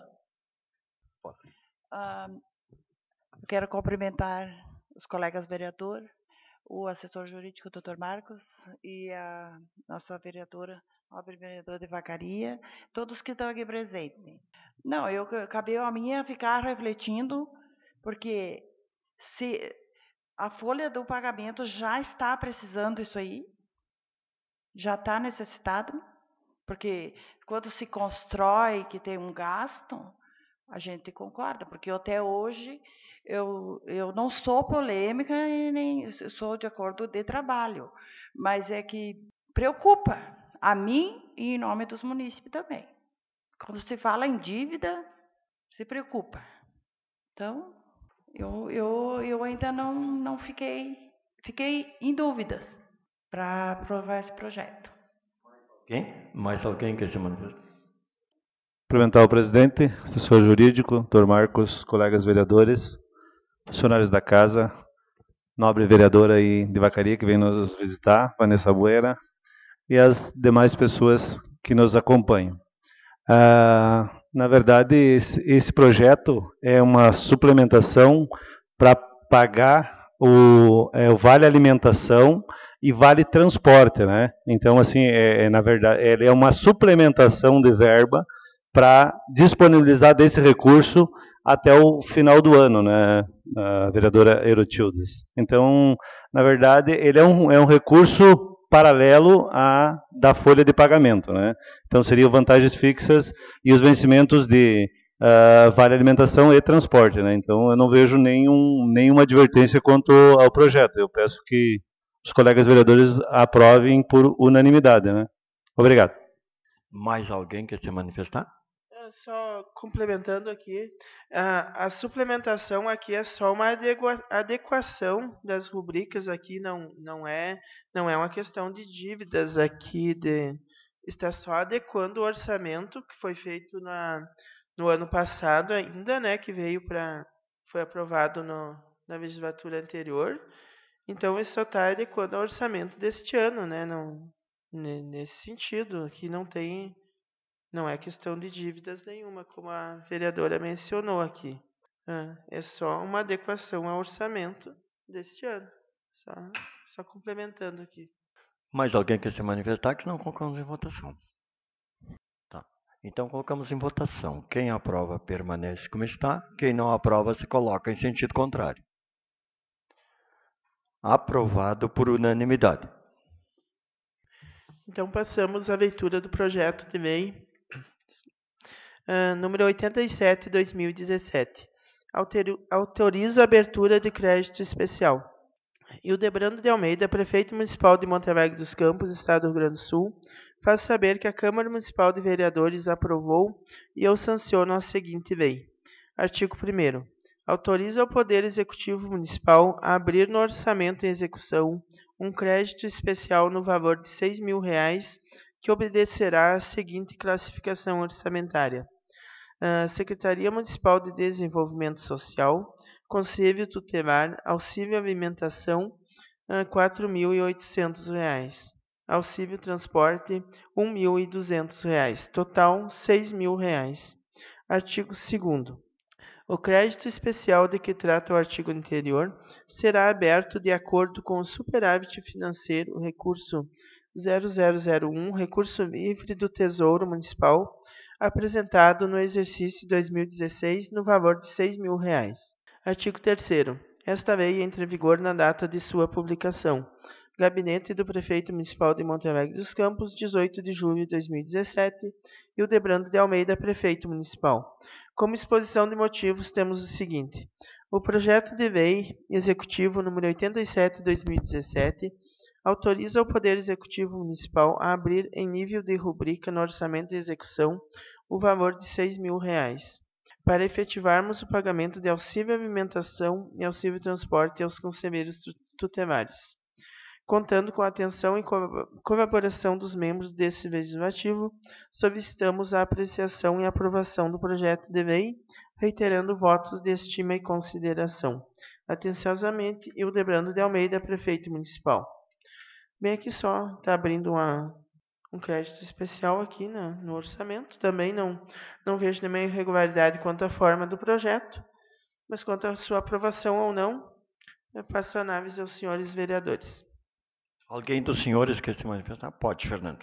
Ah, eu quero cumprimentar os colegas vereadores, o assessor jurídico, doutor Marcos, e a nossa vereadora, nobre vereadora de Vacaria, todos que estão aqui presentes. Não, eu acabei a minha ficar refletindo, porque se a folha do pagamento já está precisando isso aí, já está necessitado, porque quando se constrói que tem um gasto, a gente concorda, porque eu, até hoje eu, eu não sou polêmica e nem sou de acordo de trabalho, mas é que preocupa a mim e em nome dos munícipes também. Quando se fala em dívida, se preocupa. Então, eu, eu, eu ainda não, não fiquei, fiquei em dúvidas para aprovar esse projeto. Quem? Mais alguém quer se manifestar? Cumprimentar o presidente, assessor jurídico, doutor Marcos, colegas vereadores, funcionários da casa, nobre vereadora aí de Vacaria que vem nos visitar, Vanessa Buera, e as demais pessoas que nos acompanham. Ah, na verdade, esse, esse projeto é uma suplementação para pagar o, é, o vale alimentação e vale transporte, né? Então, assim, é, é, na verdade, ele é uma suplementação de verba para disponibilizar desse recurso até o final do ano, né, a vereadora Erotildes. Então, na verdade, ele é um, é um recurso paralelo à da folha de pagamento, né? Então, seriam vantagens fixas e os vencimentos de uh, vale alimentação e transporte, né? Então, eu não vejo nenhum, nenhuma advertência quanto ao projeto. Eu peço que os colegas vereadores aprovem por unanimidade, né? Obrigado. Mais alguém quer se manifestar? Só complementando aqui, a, a suplementação aqui é só uma adegua, adequação das rubricas aqui, não, não, é, não é uma questão de dívidas aqui, de, está só adequando o orçamento que foi feito na, no ano passado ainda, né, que veio para, foi aprovado no, na legislatura anterior, então isso só está adequando ao orçamento deste ano, né, não, nesse sentido, aqui não tem... Não é questão de dívidas nenhuma, como a vereadora mencionou aqui. É só uma adequação ao orçamento deste ano. Só, só complementando aqui. Mais alguém quer se manifestar? Que senão colocamos em votação. Tá. Então colocamos em votação. Quem aprova permanece como está. Quem não aprova se coloca em sentido contrário. Aprovado por unanimidade. Então passamos à leitura do projeto de lei Uh, número oitenta e sete, dois mil e dezessete, autoriza a abertura de crédito especial. Hildebrando de Almeida, prefeito municipal de Monte Alegre dos Campos, Estado do Rio Grande do Sul, faz saber que a Câmara Municipal de Vereadores aprovou e eu sanciono a seguinte lei. Artigo primeiro. Autoriza o Poder Executivo Municipal a abrir no orçamento em execução um crédito especial no valor de seis mil reais que obedecerá à seguinte classificação orçamentária. Uh, Secretaria Municipal de Desenvolvimento Social, Conselho Tutelar, Auxílio Alimentação, uh, quatro mil e oitocentos reais. Auxílio Transporte, um mil e duzentos reais. Total, seis mil reais. Artigo segundo. O crédito especial de que trata o artigo anterior será aberto de acordo com o superávit financeiro, recurso zero zero zero um, recurso livre do Tesouro Municipal, apresentado no exercício dois mil e dezesseis no valor de seis mil reais. Artigo terceiro. Esta lei entra em vigor na data de sua publicação. Gabinete do Prefeito Municipal de Monte Alegre dos Campos, dezoito de julho de dois mil e dezessete, e o Hildebrando de Almeida, Prefeito Municipal. Como exposição de motivos, temos o seguinte. O projeto de lei executivo número oitenta e sete, dois mil e dezessete, autoriza o Poder Executivo Municipal a abrir em nível de rubrica no orçamento de execução o valor de seis mil reais para efetivarmos o pagamento de auxílio alimentação e auxílio transporte aos conselheiros tutelares. Contando com a atenção e colaboração dos membros desse Legislativo, solicitamos a apreciação e aprovação do projeto de lei, reiterando votos de estima e consideração. Atenciosamente, Hildebrando de Almeida, Prefeito Municipal. Bem, aqui só está abrindo uma, um crédito especial aqui na, no orçamento. Também não, não vejo nenhuma irregularidade quanto à forma do projeto, mas quanto à sua aprovação ou não, eu passo a análise aos senhores vereadores. Alguém dos senhores quer se manifestar? Pode, Fernando.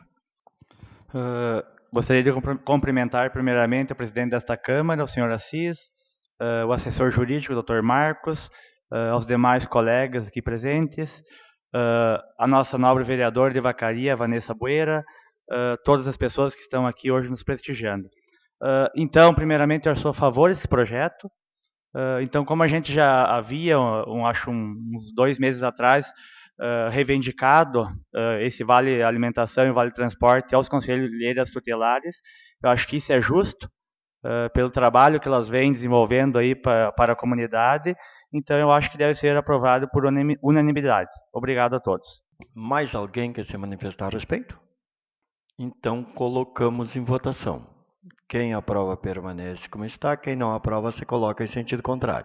Uh, gostaria de cumprimentar primeiramente o presidente desta Câmara, o senhor Assis, uh, o assessor jurídico, o doutor Marcos, uh, aos demais colegas aqui presentes, uh, a nossa nobre vereadora de Vacaria, Vanessa Bueira, uh, todas as pessoas que estão aqui hoje nos prestigiando. Uh, então, primeiramente, eu sou a favor desse projeto. Uh, então, como a gente já havia, um, acho um, uns dois meses atrás, Uh, reivindicado uh, esse vale alimentação e vale transporte aos conselheiras tutelares, eu acho que isso é justo uh, pelo trabalho que elas vêm desenvolvendo aí pra, para a comunidade, então eu acho que deve ser aprovado por unanimidade. Obrigado a todos. Mais alguém quer se manifestar a respeito? Então colocamos em votação. Quem aprova permanece como está, quem não aprova se coloca em sentido contrário.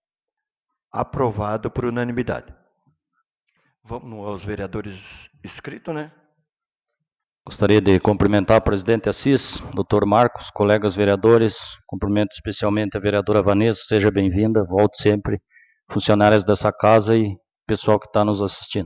Aprovado por unanimidade. Vamos aos vereadores inscritos, né? Gostaria de cumprimentar o presidente Assis, doutor Marcos, colegas vereadores, cumprimento especialmente a vereadora Vanessa, seja bem-vinda, volte sempre, funcionárias dessa casa e pessoal que está nos assistindo.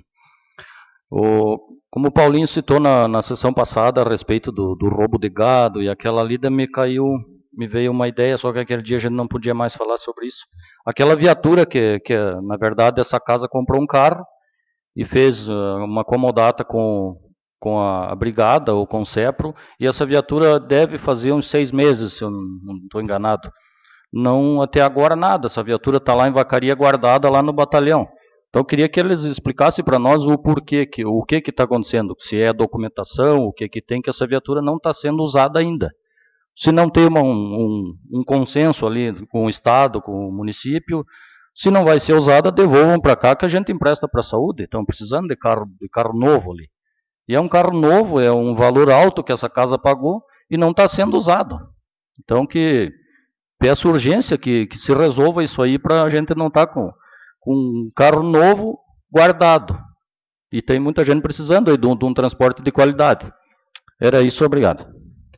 O, como o Paulinho citou na, na sessão passada a respeito do, do roubo de gado, e aquela lida me caiu, me veio uma ideia, só que aquele dia a gente não podia mais falar sobre isso. Aquela viatura que, que na verdade, essa casa comprou um carro, e fez uh, uma comodata com, com a, a brigada ou com o CEPRO, e essa viatura deve fazer uns seis meses, se eu não estou enganado. Não, até agora nada, essa viatura está lá em Vacaria guardada lá no batalhão. Então eu queria que eles explicassem para nós o porquê, que, o que está acontecendo, se é a documentação, o que, que tem, que essa viatura não está sendo usada ainda. Se não tem uma, um, um, um consenso ali com o Estado, com o município, se não vai ser usada, devolvam para cá que a gente empresta para a saúde. Estão precisando de carro, de carro novo ali. E é um carro novo, é um valor alto que essa casa pagou e não está sendo usado. Então, que peço urgência que, que se resolva isso aí para a gente não estar tá com, com um carro novo guardado. E tem muita gente precisando aí de um, de um transporte de qualidade. Era isso, obrigado.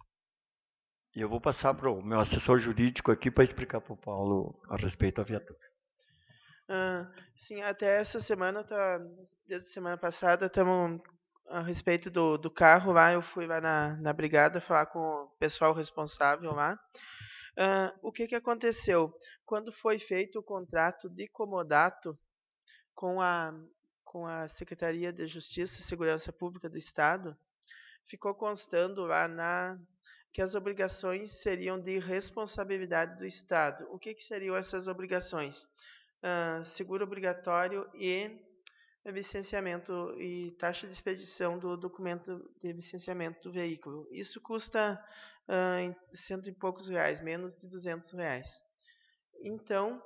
Eu vou passar para o meu assessor jurídico aqui para explicar para o Paulo a respeito da viatura. Uh, sim, até essa semana, tá, desde a semana passada, estamos a respeito do, do carro lá, eu fui lá na, na brigada falar com o pessoal responsável lá. Uh, o que, que aconteceu? Quando foi feito o contrato de comodato com a, com a Secretaria de Justiça e Segurança Pública do Estado, ficou constando lá na, que as obrigações seriam de responsabilidade do Estado. O que, que seriam essas obrigações? Uh, seguro obrigatório e licenciamento e taxa de expedição do documento de licenciamento do veículo. Isso custa uh, cento e poucos reais, menos de duzentos reais. Então,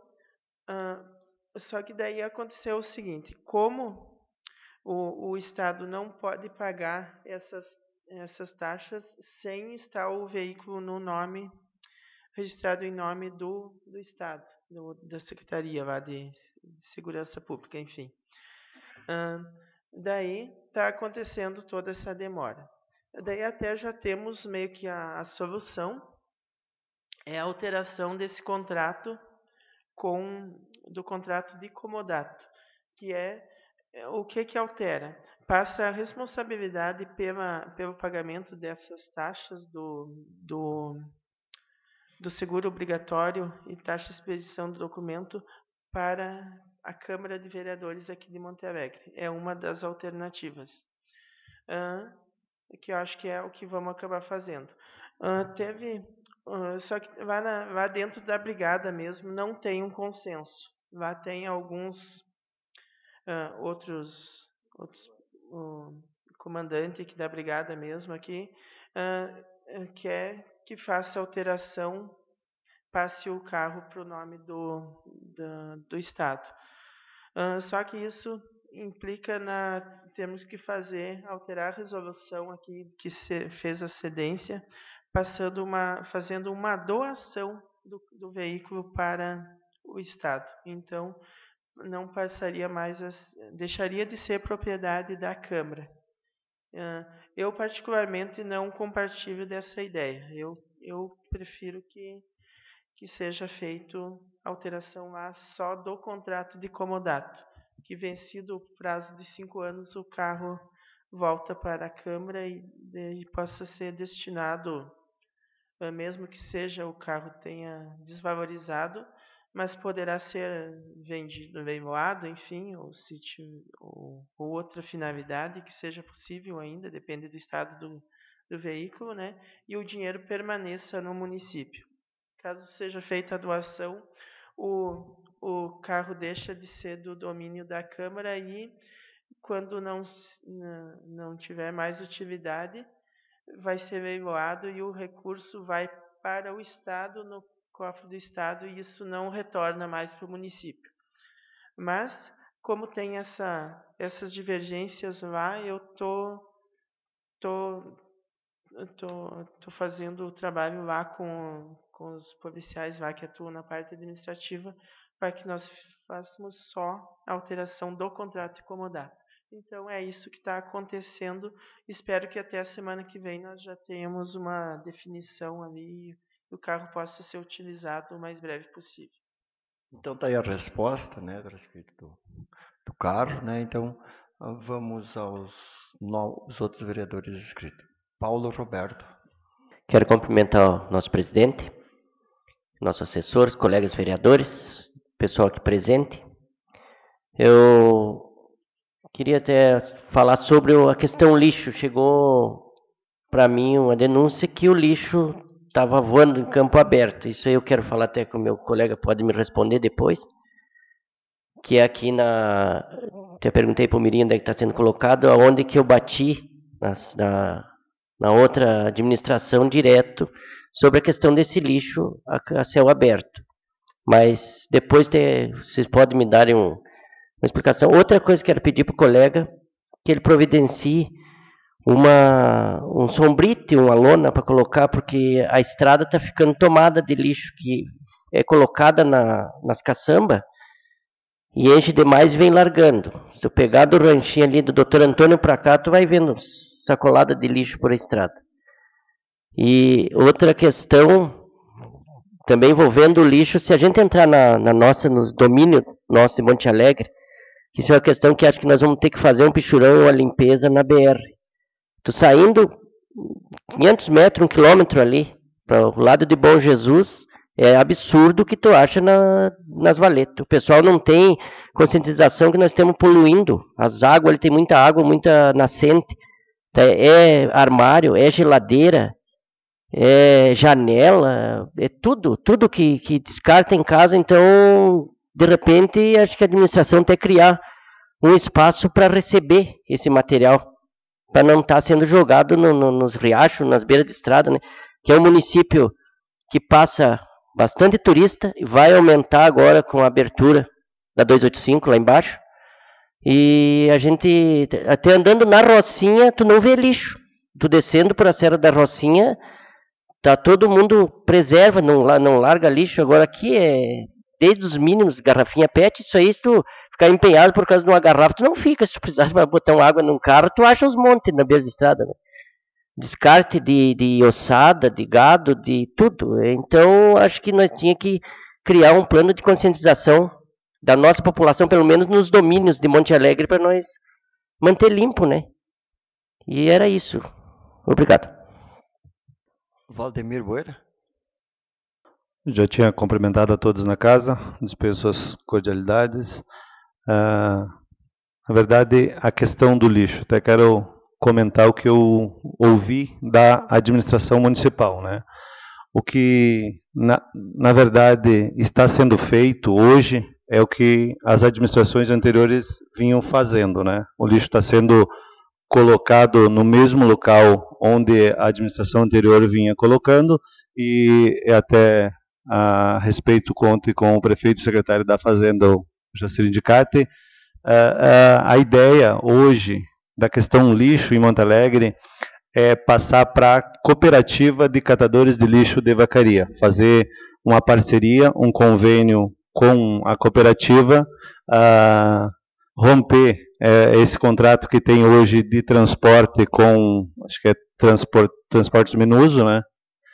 uh, só que daí aconteceu o seguinte, como o, o Estado não pode pagar essas, essas taxas sem estar o veículo no nome, registrado em nome do, do Estado, do, da Secretaria lá de, de Segurança Pública, enfim. Uh, daí está acontecendo toda essa demora. Daí até já temos meio que a, a solução, é a alteração desse contrato com, do contrato de comodato, que é, o que que altera? Passa a responsabilidade pela, pelo pagamento dessas taxas do, do do seguro obrigatório e taxa de expedição do documento para a Câmara de Vereadores aqui de Monte Alegre. É uma das alternativas, uh, que eu acho que é o que vamos acabar fazendo. Uh, teve, uh, só que lá, na, lá dentro da brigada mesmo não tem um consenso. Lá tem alguns uh, outros, outros uh, comandante aqui da brigada mesmo aqui, uh, quer que faça alteração passe o carro para o nome do, do, do Estado. Uh, só que isso implica na temos que fazer alterar a resolução aqui que se fez a cedência, passando uma fazendo uma doação do, do veículo para o Estado. Então não passaria mais a, deixaria de ser propriedade da Câmara. Uh, eu particularmente não compartilho dessa ideia. Eu eu prefiro que que seja feito alteração lá só do contrato de comodato, que vencido o prazo de cinco anos, o carro volta para a Câmara e, e possa ser destinado, mesmo que seja o carro tenha desvalorizado, mas poderá ser vendido, leiloado, enfim, ou, se, ou, ou outra finalidade que seja possível ainda, depende do estado do, do veículo, né? E o dinheiro permaneça no município. Caso seja feita a doação, o, o carro deixa de ser do domínio da Câmara e, quando não, não tiver mais utilidade, vai ser leiloado e o recurso vai para o Estado, no cofre do Estado, e isso não retorna mais para o município. Mas, como tem essa, essas divergências lá, eu estou tô, tô, tô, tô fazendo o trabalho lá com... com os policiais lá que atuam na parte administrativa, para que nós façamos só a alteração do contrato de comodato. Então, é isso que está acontecendo. Espero que até a semana que vem nós já tenhamos uma definição ali e o carro possa ser utilizado o mais breve possível. Então, está aí a resposta, né, a respeito do, do carro, né? Então, vamos aos, aos outros vereadores inscritos. Paulo Roberto. Quero cumprimentar o nosso presidente, nossos assessores, colegas vereadores, pessoal aqui presente. Eu queria até falar sobre a questão lixo. Chegou para mim uma denúncia que o lixo estava voando em campo aberto. Isso aí eu quero falar até com o meu colega, pode me responder depois. Que é aqui na... Até perguntei para o Mirim onde é que está sendo colocado, aonde que eu bati nas, na, na outra administração direto, sobre a questão desse lixo a, a céu aberto. Mas depois te, vocês podem me darem um, uma explicação. Outra coisa que quero pedir para o colega, que ele providencie uma, um sombrite, uma lona para colocar, porque a estrada está ficando tomada de lixo que é colocada na, nas caçambas e enche demais e vem largando. Se eu pegar do ranchinho ali do doutor Antônio para cá, tu vai vendo sacolada de lixo por a estrada. E outra questão, também envolvendo o lixo, se a gente entrar na, na nossa, no domínio nosso de Monte Alegre, isso é uma questão que acho que nós vamos ter que fazer um pichurão ou uma limpeza na B R. Tu saindo quinhentos metros, um quilômetro ali, para o lado de Bom Jesus, é absurdo o que tu acha na, nas valetas. O pessoal não tem conscientização que nós estamos poluindo. As águas, ele tem muita água, muita nascente. É armário, é geladeira, é janela, é tudo, tudo que, que descarta em casa. Então, de repente, acho que a administração tem que criar um espaço para receber esse material, para não estar tá sendo jogado no, no, nos riachos, nas beiras de estrada, né? Que é um município que passa bastante turista e vai aumentar agora com a abertura da duzentos e oitenta e cinco lá embaixo. E a gente, até andando na Rocinha, tu não vê lixo. Tu descendo por a Serra da Rocinha, tá todo mundo preserva, não, não larga lixo. Agora aqui é desde os mínimos, garrafinha P E T, isso aí, se tu ficar empenhado por causa de uma garrafa, tu não fica. Se tu precisar botar uma água num carro, tu acha os montes na beira de estrada, né? Descarte de, de ossada, de gado, de tudo. Então, acho que nós tínhamos que criar um plano de conscientização da nossa população, pelo menos nos domínios de Monte Alegre, para nós manter limpo, né? E era isso. Obrigado. Valdemir Boeira. Já tinha cumprimentado a todos na casa, dispenso as cordialidades. Ah, na verdade, a questão do lixo, até quero comentar o que eu ouvi da administração municipal, né? O que, na, na verdade, está sendo feito hoje é o que as administrações anteriores vinham fazendo, né? O lixo está sendo colocado no mesmo local onde a administração anterior vinha colocando, e é até a respeito, conte com o prefeito e secretário da Fazenda, o Jacir Indicati. Uh, uh, a ideia hoje da questão lixo em Monte Alegre é passar para a cooperativa de catadores de lixo de Vacaria, fazer uma parceria, um convênio com a cooperativa, uh, romper uh, esse contrato que tem hoje de transporte com, acho que é transport, Transportes Minuso, né?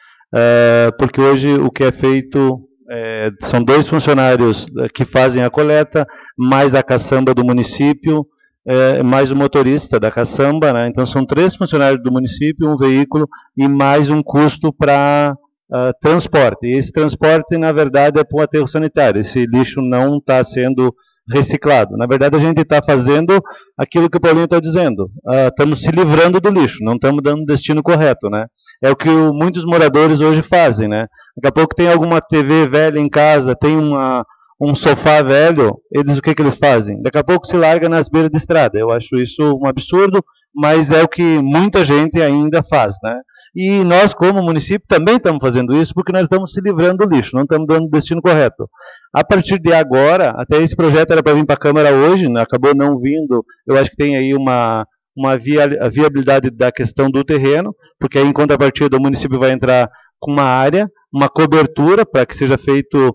Uh, porque hoje o que é feito é, são dois funcionários que fazem a coleta, mais a caçamba do município, é, mais o motorista da caçamba, né? Então são três funcionários do município, um veículo e mais um custo para uh, transporte. E esse transporte, na verdade, é para o aterro sanitário. Esse lixo não está sendo reciclado. Na verdade, a gente está fazendo aquilo que o Paulinho está dizendo. Uh, estamos se livrando do lixo, não estamos dando o destino correto, né? É o que o, muitos moradores hoje fazem, né? Daqui a pouco tem alguma T V velha em casa, tem uma, um sofá velho, eles o que, que eles fazem? Daqui a pouco se larga nas beiras de estrada. Eu acho isso um absurdo, mas é o que muita gente ainda faz, né? E nós, como município, também estamos fazendo isso porque nós estamos se livrando do lixo, não estamos dando o destino correto. A partir de agora, até esse projeto era para vir para a Câmara hoje, né, acabou não vindo, eu acho que tem aí uma, uma via, viabilidade da questão do terreno, porque aí em contrapartida o município vai entrar com uma área, uma cobertura para que seja feito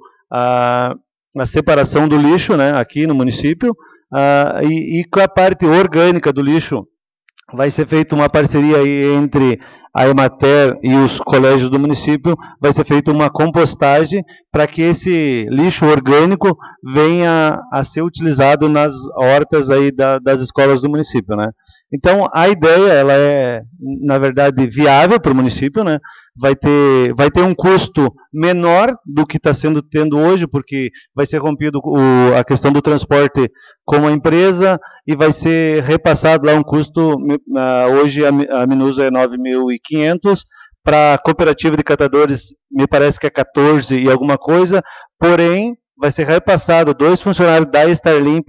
a, a separação do lixo, né, aqui no município, a, e, e com a parte orgânica do lixo vai ser feita uma parceria aí entre a Emater e os colégios do município, vai ser feita uma compostagem para que esse lixo orgânico venha a ser utilizado nas hortas aí da, das escolas do município, né? Então, a ideia, ela é, na verdade, viável para o município, né? Vai ter, vai ter um custo menor do que está sendo tendo hoje, porque vai ser rompido o, a questão do transporte com a empresa e vai ser repassado lá um custo, uh, hoje a, a Minuso é nove mil e quinhentos, para a cooperativa de catadores me parece que é quatorze e alguma coisa, porém vai ser repassado dois funcionários da Starlimp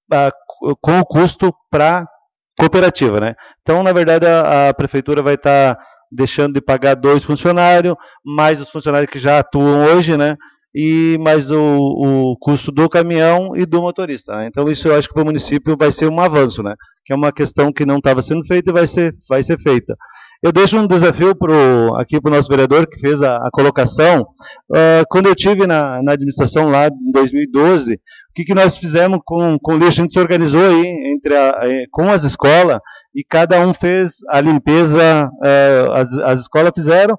uh, com o custo para cooperativa, né? Então, na verdade, a, a prefeitura vai estar tá deixando de pagar dois funcionários, mais os funcionários que já atuam hoje, né? E mais o, o custo do caminhão e do motorista, né? Então, isso eu acho que para o município vai ser um avanço, né? Que é uma questão que não estava sendo feita e vai ser, vai ser feita. Eu deixo um desafio pro, aqui para o nosso vereador que fez a, a colocação. Uh, quando eu estive na, na administração lá em dois mil e doze, o que, que nós fizemos com, com o lixo? A gente se organizou aí entre a, com as escolas e cada um fez a limpeza, uh, as, as escolas fizeram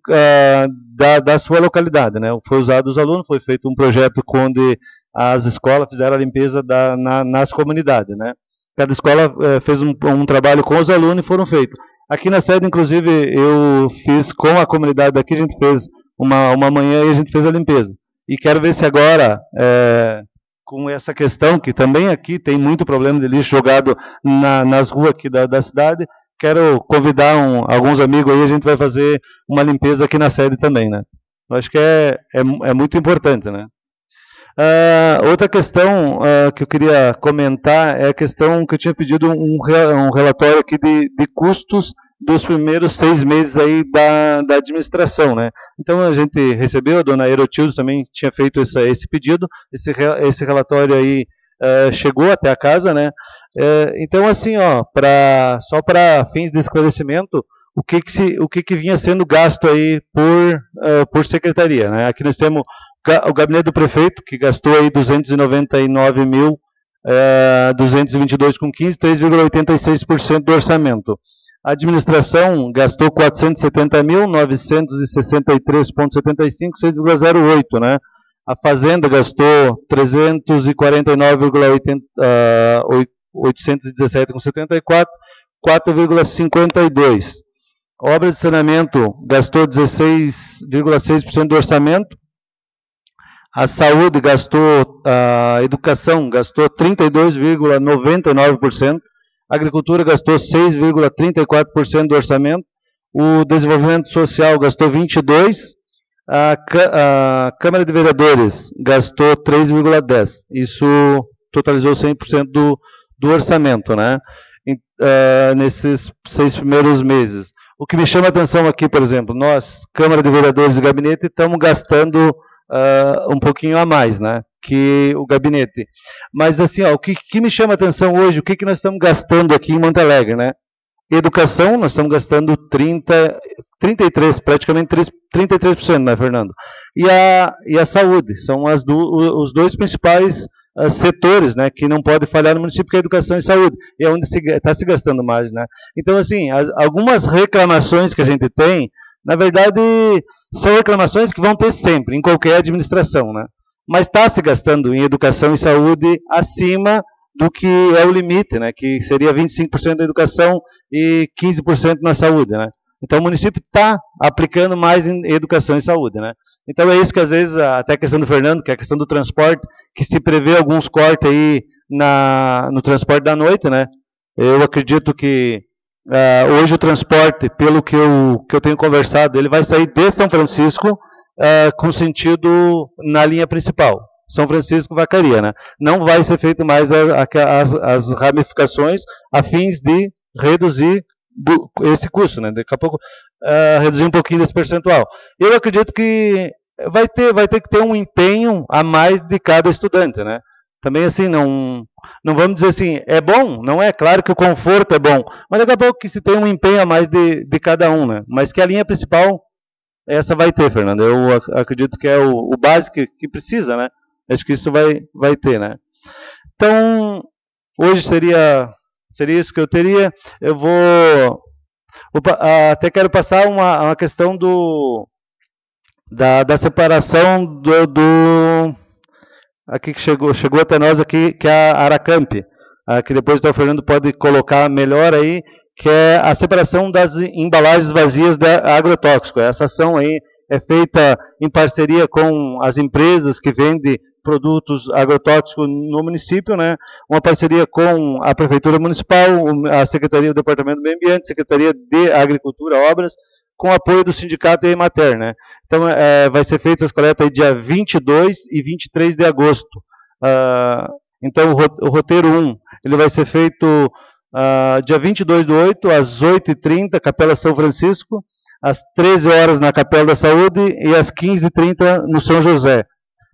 uh, da, da sua localidade, né? Foi usado os alunos, foi feito um projeto onde as escolas fizeram a limpeza da, na, nas comunidades, né? Cada escola uh, fez um, um trabalho com os alunos e foram feitos. Aqui na sede, inclusive, eu fiz com a comunidade daqui, a gente fez uma, uma manhã e a gente fez a limpeza. E quero ver se agora, é, com essa questão, que também aqui tem muito problema de lixo jogado na, nas ruas aqui da, da cidade, quero convidar um, alguns amigos aí, a gente vai fazer uma limpeza aqui na sede também, né? Eu acho que é, é, é muito importante, né? Uh, outra questão uh, que eu queria comentar é a questão que eu tinha pedido um, um relatório aqui de, de custos dos primeiros seis meses aí da, da administração, né? Então a gente recebeu, a dona Erotildes também tinha feito esse, esse pedido, esse, esse relatório aí uh, chegou até a casa, né? Uh, então assim, ó, pra, só para fins de esclarecimento, o que que, se, o que que vinha sendo gasto aí por, uh, por secretaria, né? Aqui nós temos o gabinete do prefeito, que gastou aí duzentos e noventa e nove mil duzentos e vinte e dois vírgula quinze, três vírgula oitenta e seis por cento do orçamento. A administração gastou quatrocentos e setenta mil novecentos e sessenta e três vírgula setenta e cinco, seis vírgula zero oito, né? A Fazenda gastou trezentos e quarenta e nove mil oitocentos e dezessete vírgula setenta e quatro, quatro vírgula cinquenta e dois. Obras de saneamento gastou dezesseis vírgula seis por cento do orçamento. A saúde gastou, a educação gastou trinta e dois vírgula noventa e nove por cento, a agricultura gastou seis vírgula trinta e quatro por cento do orçamento, o desenvolvimento social gastou vinte e dois por cento, a, a Câmara de Vereadores gastou três vírgula dez por cento, isso totalizou cem por cento do, do orçamento, né? E, uh, nesses seis primeiros meses. O que me chama a atenção aqui, por exemplo, nós, Câmara de Vereadores e Gabinete, estamos gastando uh, um pouquinho a mais, né, que o gabinete. Mas assim, ó, o que, que me chama a atenção hoje, o que, que nós estamos gastando aqui em Monte Alegre, né? Educação, nós estamos gastando trinta, trinta e três, praticamente trinta e três por cento, né, Fernando? E a, e a saúde, são as do, os dois principais uh, setores, né, que não pode falhar no município, que é a educação e saúde, e é onde está se, se gastando mais, né? Então, assim, as, algumas reclamações que a gente tem, na verdade, são reclamações que vão ter sempre, em qualquer administração, né? Mas está se gastando em educação e saúde acima do que é o limite, né, que seria vinte e cinco por cento da educação e quinze por cento na saúde, né. Então o município está aplicando mais em educação e saúde, né. Então é isso que às vezes, até a questão do Fernando, que é a questão do transporte, que se prevê alguns cortes aí na, no transporte da noite, né. Eu acredito que uh, hoje o transporte, pelo que eu, que eu tenho conversado, ele vai sair de São Francisco uh, com sentido na linha principal. São Francisco Vacaria, né? Não vai ser feito mais a, a, as, as ramificações a fins de reduzir do, esse custo, né? Daqui a pouco uh, reduzir um pouquinho desse percentual. Eu acredito que vai ter, vai ter que ter um empenho a mais de cada estudante, né? Também assim, não, não vamos dizer assim, é bom, não é? Claro que o conforto é bom, mas daqui a pouco que se tem um empenho a mais de, de cada um, né? Mas que a linha principal, essa vai ter, Fernando. Eu acredito que é o, o básico que, que precisa, né? Acho que isso vai, vai ter, né? Então, hoje seria, seria isso que eu teria. Eu vou... Opa, até quero passar uma, uma questão do, da, da separação do, do... Aqui que chegou, chegou até nós aqui, que é a Aracamp. Que depois o Fernando pode colocar melhor aí, que é a separação das embalagens vazias da agrotóxico. Essa ação aí é feita em parceria com as empresas que vendem produtos agrotóxicos no município, né? Uma parceria com a Prefeitura Municipal, a Secretaria do Departamento do Meio Ambiente, Secretaria de Agricultura, Obras, com apoio do Sindicato Emater, né? Então, é, vai ser feita as coletas dia vinte e dois e vinte e três de agosto. Uh, então, o roteiro um, ele vai ser feito uh, dia vinte e dois do oito, às oito e trinta, Capela São Francisco, às treze horas na Capela da Saúde e às quinze e trinta no São José.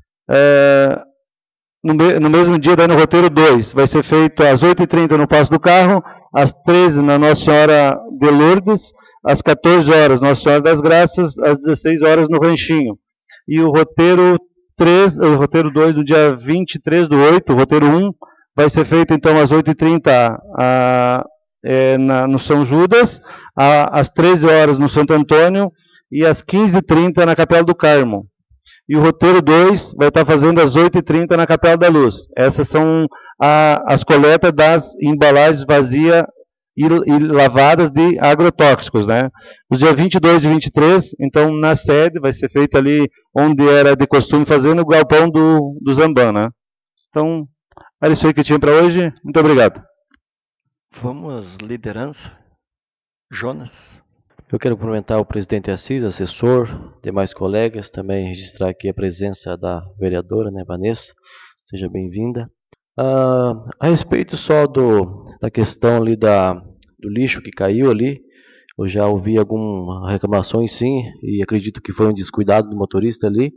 É, no, no mesmo dia, daí no roteiro dois, vai ser feito às oito e trinta no Passo do Carro, às treze na Nossa Senhora de Lourdes, às quatorze horas Nossa Senhora das Graças, às dezesseis horas no Ranchinho. E o roteiro três, o roteiro dois do dia vinte e três do oito, o roteiro um, vai ser feito então às oito e trinta a, é, na, no São Judas, a, às treze horas no Santo Antônio e às quinze e trinta na Capela do Carmo. E o roteiro dois vai estar fazendo às oito e trinta na Capela da Luz. Essas são a, as coletas das embalagens vazias e, e lavadas de agrotóxicos, né? Os dias vinte e dois e vinte e três, então, na sede, vai ser feito ali onde era de costume fazer, no galpão do, do Zamban, né? Então, era isso aí que tinha para hoje. Muito obrigado. Vamos, liderança. Jonas. Eu quero cumprimentar o presidente Assis, assessor, demais colegas, também registrar aqui a presença da vereadora, né, Vanessa, seja bem-vinda. Ah, a respeito só do, da questão ali da, do lixo que caiu ali, eu já ouvi algumas reclamações sim, e acredito que foi um descuidado do motorista ali,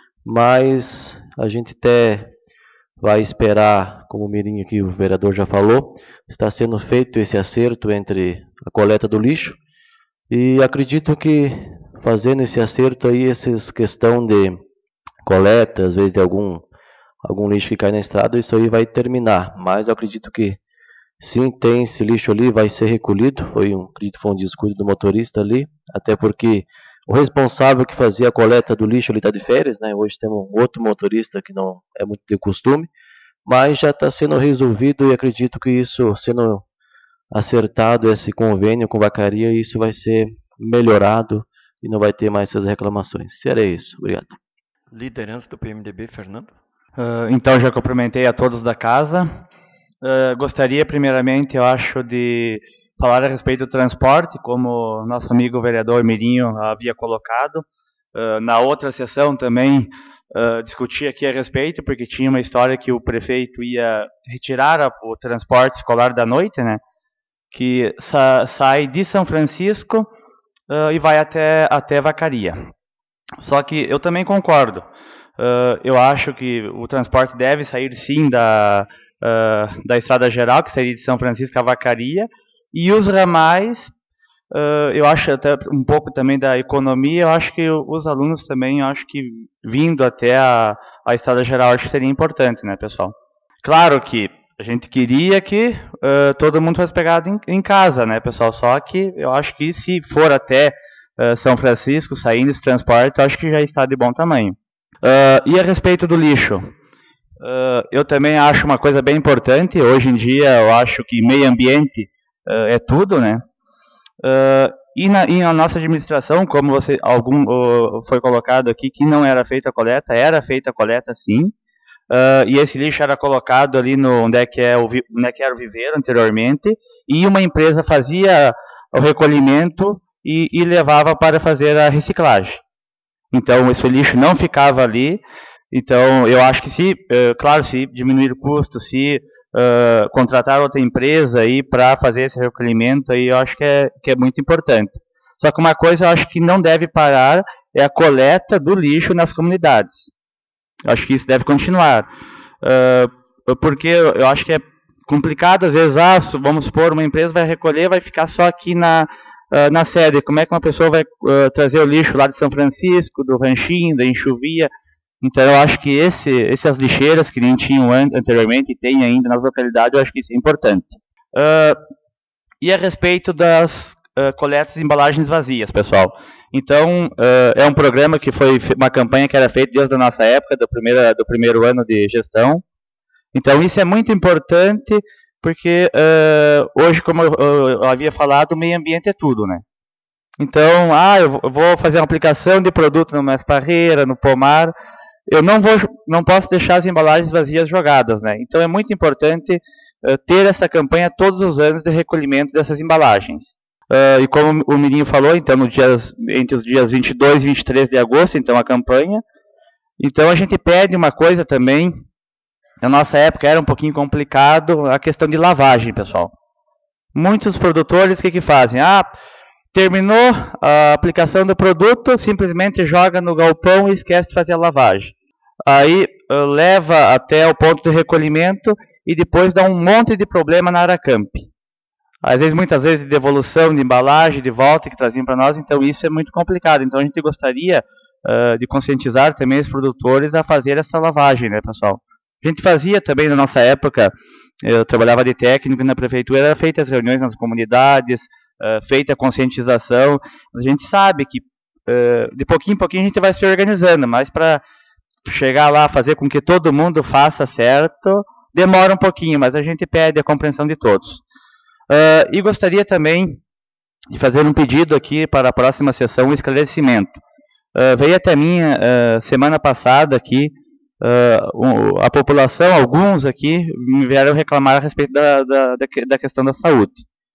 mas a gente até vai esperar, como o Mirinho aqui, o vereador já falou, está sendo feito esse acerto entre a coleta do lixo, e acredito que fazendo esse acerto aí, essa questão de coleta, às vezes de algum, algum lixo que cai na estrada, isso aí vai terminar. Mas eu acredito que sim, tem esse lixo ali, vai ser recolhido. Foi um, acredito que foi um descuido do motorista ali, até porque o responsável que fazia a coleta do lixo ali está de férias, né? Hoje temos um outro motorista que não é muito de costume, mas já está sendo resolvido e acredito que isso sendo acertado esse convênio com Vacaria, isso vai ser melhorado e não vai ter mais essas reclamações. Será isso. Obrigado. Liderança do P M D B, Fernando. Uh, então, já cumprimentei a todos da casa. Uh, gostaria, primeiramente, eu acho, de falar a respeito do transporte, como nosso amigo vereador Mirinho havia colocado. Uh, na outra sessão também uh, discuti aqui a respeito, porque tinha uma história que o prefeito ia retirar a, o transporte escolar da noite, né? Que sa sai de São Francisco uh, e vai até, até Vacaria. Só que eu também concordo. Uh, eu acho que o transporte deve sair sim da, uh, da estrada geral, que seria de São Francisco a Vacaria, e os ramais, uh, eu acho até um pouco também da economia, eu acho que os alunos também, eu acho que vindo até a, a estrada geral, acho que seria importante, né, pessoal? Claro que a gente queria que uh, todo mundo fosse pegado em, em casa, né, pessoal? Só que eu acho que se for até uh, São Francisco, saindo esse transporte, eu acho que já está de bom tamanho. Uh, e a respeito do lixo, uh, eu também acho uma coisa bem importante. Hoje em dia eu acho que meio ambiente uh, é tudo, né? Uh, e, na, e na nossa administração, como você, algum, uh, foi colocado aqui, que não era feita a coleta, era feita a coleta sim, uh, e esse lixo era colocado ali no, onde, é que é o, onde é que era o viveiro anteriormente, e uma empresa fazia o recolhimento e, e levava para fazer a reciclagem. Então, esse lixo não ficava ali. Então, eu acho que se, uh, claro, se diminuir o custo, se uh, contratar outra empresa aí para fazer esse recolhimento, aí eu acho que é, que é muito importante. Só que uma coisa eu acho que não deve parar é a coleta do lixo nas comunidades. Eu acho que isso deve continuar. Uh, porque eu acho que é complicado, às vezes, ah, vamos supor, uma empresa vai recolher, vai ficar só aqui na... Uh, na sede, como é que uma pessoa vai uh, trazer o lixo lá de São Francisco, do Ranchinho, da Enxuvia? Então eu acho que esse, essas lixeiras que nem tinham an anteriormente e tem ainda nas localidades, eu acho que isso é importante. Uh, e a respeito das uh, coletas de embalagens vazias, pessoal. Então uh, é um programa que foi uma campanha que era feita desde a nossa época, do primeiro, do primeiro ano de gestão. Então isso é muito importante, porque uh, hoje, como eu, eu havia falado, o meio ambiente é tudo, né? Então, ah, eu vou fazer uma aplicação de produto numa esparreira, no pomar, eu não, vou, não posso deixar as embalagens vazias jogadas, né? Então é muito importante uh, ter essa campanha todos os anos de recolhimento dessas embalagens. Uh, e como o Mirinho falou, então, no dias, entre os dias vinte e dois e vinte e três de agosto, então, a campanha. Então a gente pede uma coisa também. Na nossa época era um pouquinho complicado a questão de lavagem, pessoal. Muitos produtores, o que que fazem? Ah, terminou a aplicação do produto, simplesmente joga no galpão e esquece de fazer a lavagem. Aí uh, leva até o ponto de recolhimento e depois dá um monte de problema na Aracamp. Às vezes, muitas vezes, de devolução de embalagem, de volta que traziam para nós, então isso é muito complicado. Então a gente gostaria uh, de conscientizar também os produtores a fazer essa lavagem, né, pessoal? A gente fazia também na nossa época, eu trabalhava de técnico na prefeitura, era feita as reuniões nas comunidades, uh, feita a conscientização. A gente sabe que uh, de pouquinho em pouquinho a gente vai se organizando, mas para chegar lá, fazer com que todo mundo faça certo, demora um pouquinho, mas a gente pede a compreensão de todos. Uh, e gostaria também de fazer um pedido aqui para a próxima sessão, um esclarecimento. Uh, veio até mim uh, semana passada aqui, Uh, a população, alguns aqui, me vieram reclamar a respeito da, da, da questão da saúde.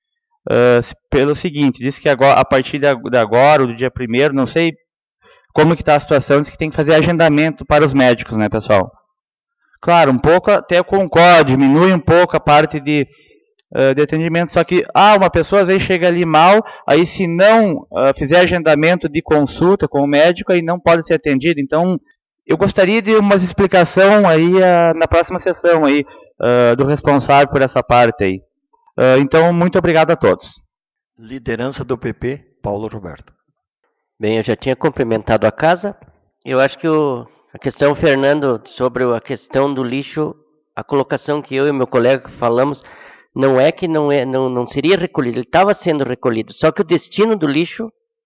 Uh, pelo seguinte, disse que agora, a partir de agora, do dia primeiro, não sei como que está a situação, disse que tem que fazer agendamento para os médicos, né, pessoal? Claro, um pouco até eu concordo, diminui um pouco a parte de, uh, de atendimento, só que, ah, uma pessoa às vezes chega ali mal, aí se não uh, fizer agendamento de consulta com o médico, aí não pode ser atendido, então... Eu gostaria de uma explicação aí uh, na próxima sessão aí, uh, do responsável por essa parte aí. Uh, então, muito obrigado a todos. Liderança do P P, Paulo Roberto. Bem, eu já tinha cumprimentado a casa. Eu acho que o, a questão, Fernando, sobre a questão do lixo, a colocação que eu e meu colega falamos, não é que não, é, não, não seria recolhido, ele estava sendo recolhido, só que o destino do lixo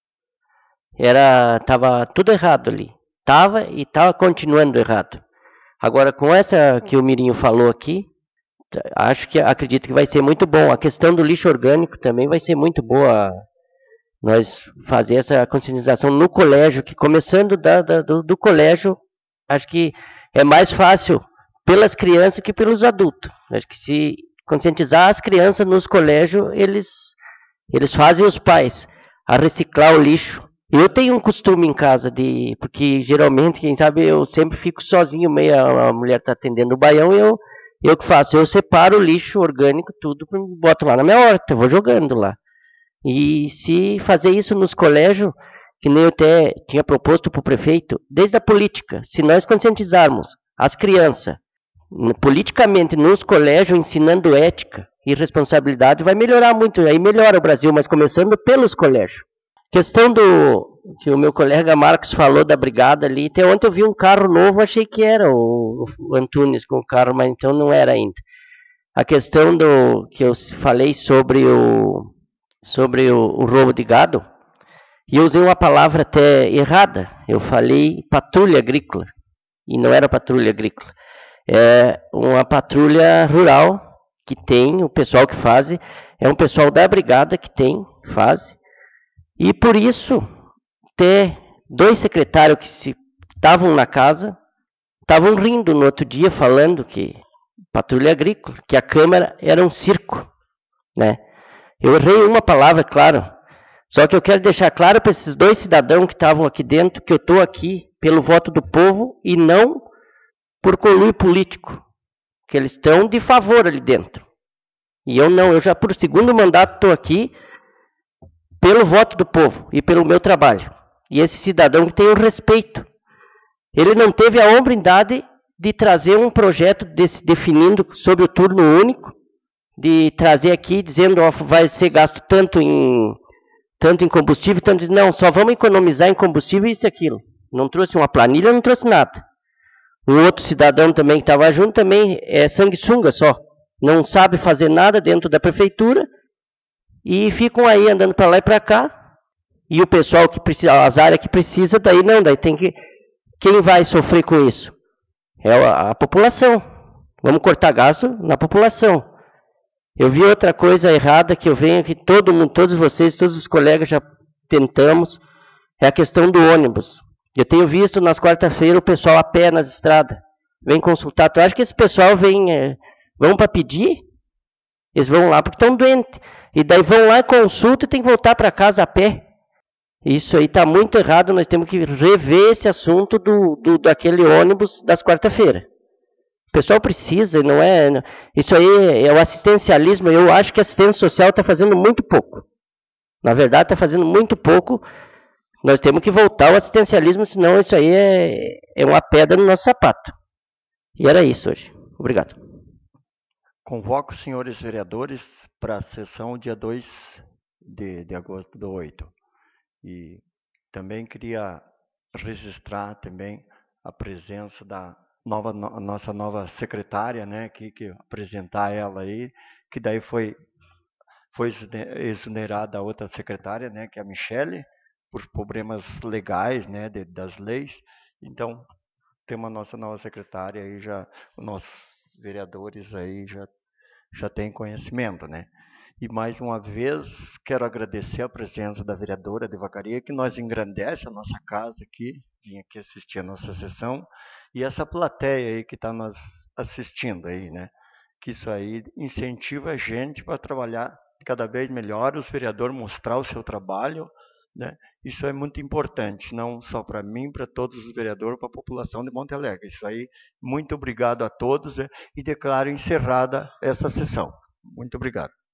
era estava tudo errado ali. Estava e estava continuando errado. Agora, com essa que o Mirinho falou aqui, acho que, acredito que vai ser muito bom. A questão do lixo orgânico também vai ser muito boa. Nós fazer essa conscientização no colégio, que começando da, da, do, do colégio, acho que é mais fácil pelas crianças que pelos adultos. Acho que se conscientizar as crianças nos colégios, eles, eles fazem os pais a reciclar o lixo. Eu tenho um costume em casa de, porque geralmente, quem sabe, eu sempre fico sozinho, meio a mulher está atendendo o baião e eu, eu que faço? Eu separo o lixo orgânico, tudo, boto lá na minha horta, vou jogando lá. E se fazer isso nos colégios, que nem eu até tinha proposto para o prefeito, desde a política, se nós conscientizarmos as crianças, politicamente nos colégios, ensinando ética e responsabilidade, vai melhorar muito, aí melhora o Brasil, mas começando pelos colégios. Questão do que o meu colega Marcos falou da brigada ali, até ontem eu vi um carro novo, achei que era o, o Antunes com o carro, mas então não era ainda. A questão do que eu falei sobre o, sobre o, o roubo de gado, e eu usei uma palavra até errada, eu falei patrulha agrícola, e não era patrulha agrícola. É uma patrulha rural que tem, o pessoal que faz, é um pessoal da brigada que tem, faz, e por isso, ter dois secretários que estavam na casa, estavam rindo no outro dia, falando que patrulha agrícola, que a Câmara era um circo, né? Eu errei uma palavra, claro, só que eu quero deixar claro para esses dois cidadãos que estavam aqui dentro, que eu estou aqui pelo voto do povo e não por conluio político, que eles estão de favor ali dentro. E eu não, eu já por segundo mandato estou aqui pelo voto do povo e pelo meu trabalho. E esse cidadão que tem o respeito, ele não teve a hombridade de trazer um projeto desse, definindo sobre o turno único, de trazer aqui dizendo ó, vai ser gasto tanto em, tanto em combustível, tanto não, só vamos economizar em combustível e isso e aquilo. Não trouxe uma planilha, não trouxe nada. Um outro cidadão também que estava junto também é sanguessuga só, não sabe fazer nada dentro da prefeitura e ficam aí andando para lá e para cá. E o pessoal que precisa, as áreas que precisa, daí não, daí tem que, quem vai sofrer com isso? É a, a população. Vamos cortar gasto na população. Eu vi outra coisa errada que eu venho aqui, todo mundo, todos vocês, todos os colegas já tentamos, é a questão do ônibus. Eu tenho visto nas quarta-feiras o pessoal a pé nas estradas, vem consultar. Tu acha que esse pessoal vem, é, vão para pedir? Eles vão lá porque estão doentes. E daí vão lá, consultam e tem que voltar para casa a pé. Isso aí está muito errado, nós temos que rever esse assunto do, do, daquele ônibus das quarta-feiras. O pessoal precisa, não é... Isso aí é o assistencialismo, eu acho que a assistência social está fazendo muito pouco. Na verdade, está fazendo muito pouco. Nós temos que voltar ao assistencialismo, senão isso aí é, é uma pedra no nosso sapato. E era isso hoje. Obrigado. Convoco os senhores vereadores para a sessão dia dois de, de agosto do oito. E também queria registrar também a presença da nova, no, nossa nova secretária, né, que, que apresentar ela aí, que daí foi, foi exonerada a outra secretária, né, que é a Michele, por problemas legais, né, de, das leis. Então, temos a nossa nova secretária aí, já, os nossos vereadores aí já, já têm conhecimento, né. E mais uma vez quero agradecer a presença da vereadora de Vacaria, que nós engrandece a nossa casa aqui, vim aqui assistir a nossa sessão, e essa plateia aí que está nos assistindo aí, né? Que isso aí incentiva a gente para trabalhar cada vez melhor, os vereadores mostrar o seu trabalho, né? Isso é muito importante, não só para mim, para todos os vereadores, para a população de Monte Alegre. Isso aí, muito obrigado a todos, né? E declaro encerrada essa sessão. Muito obrigado.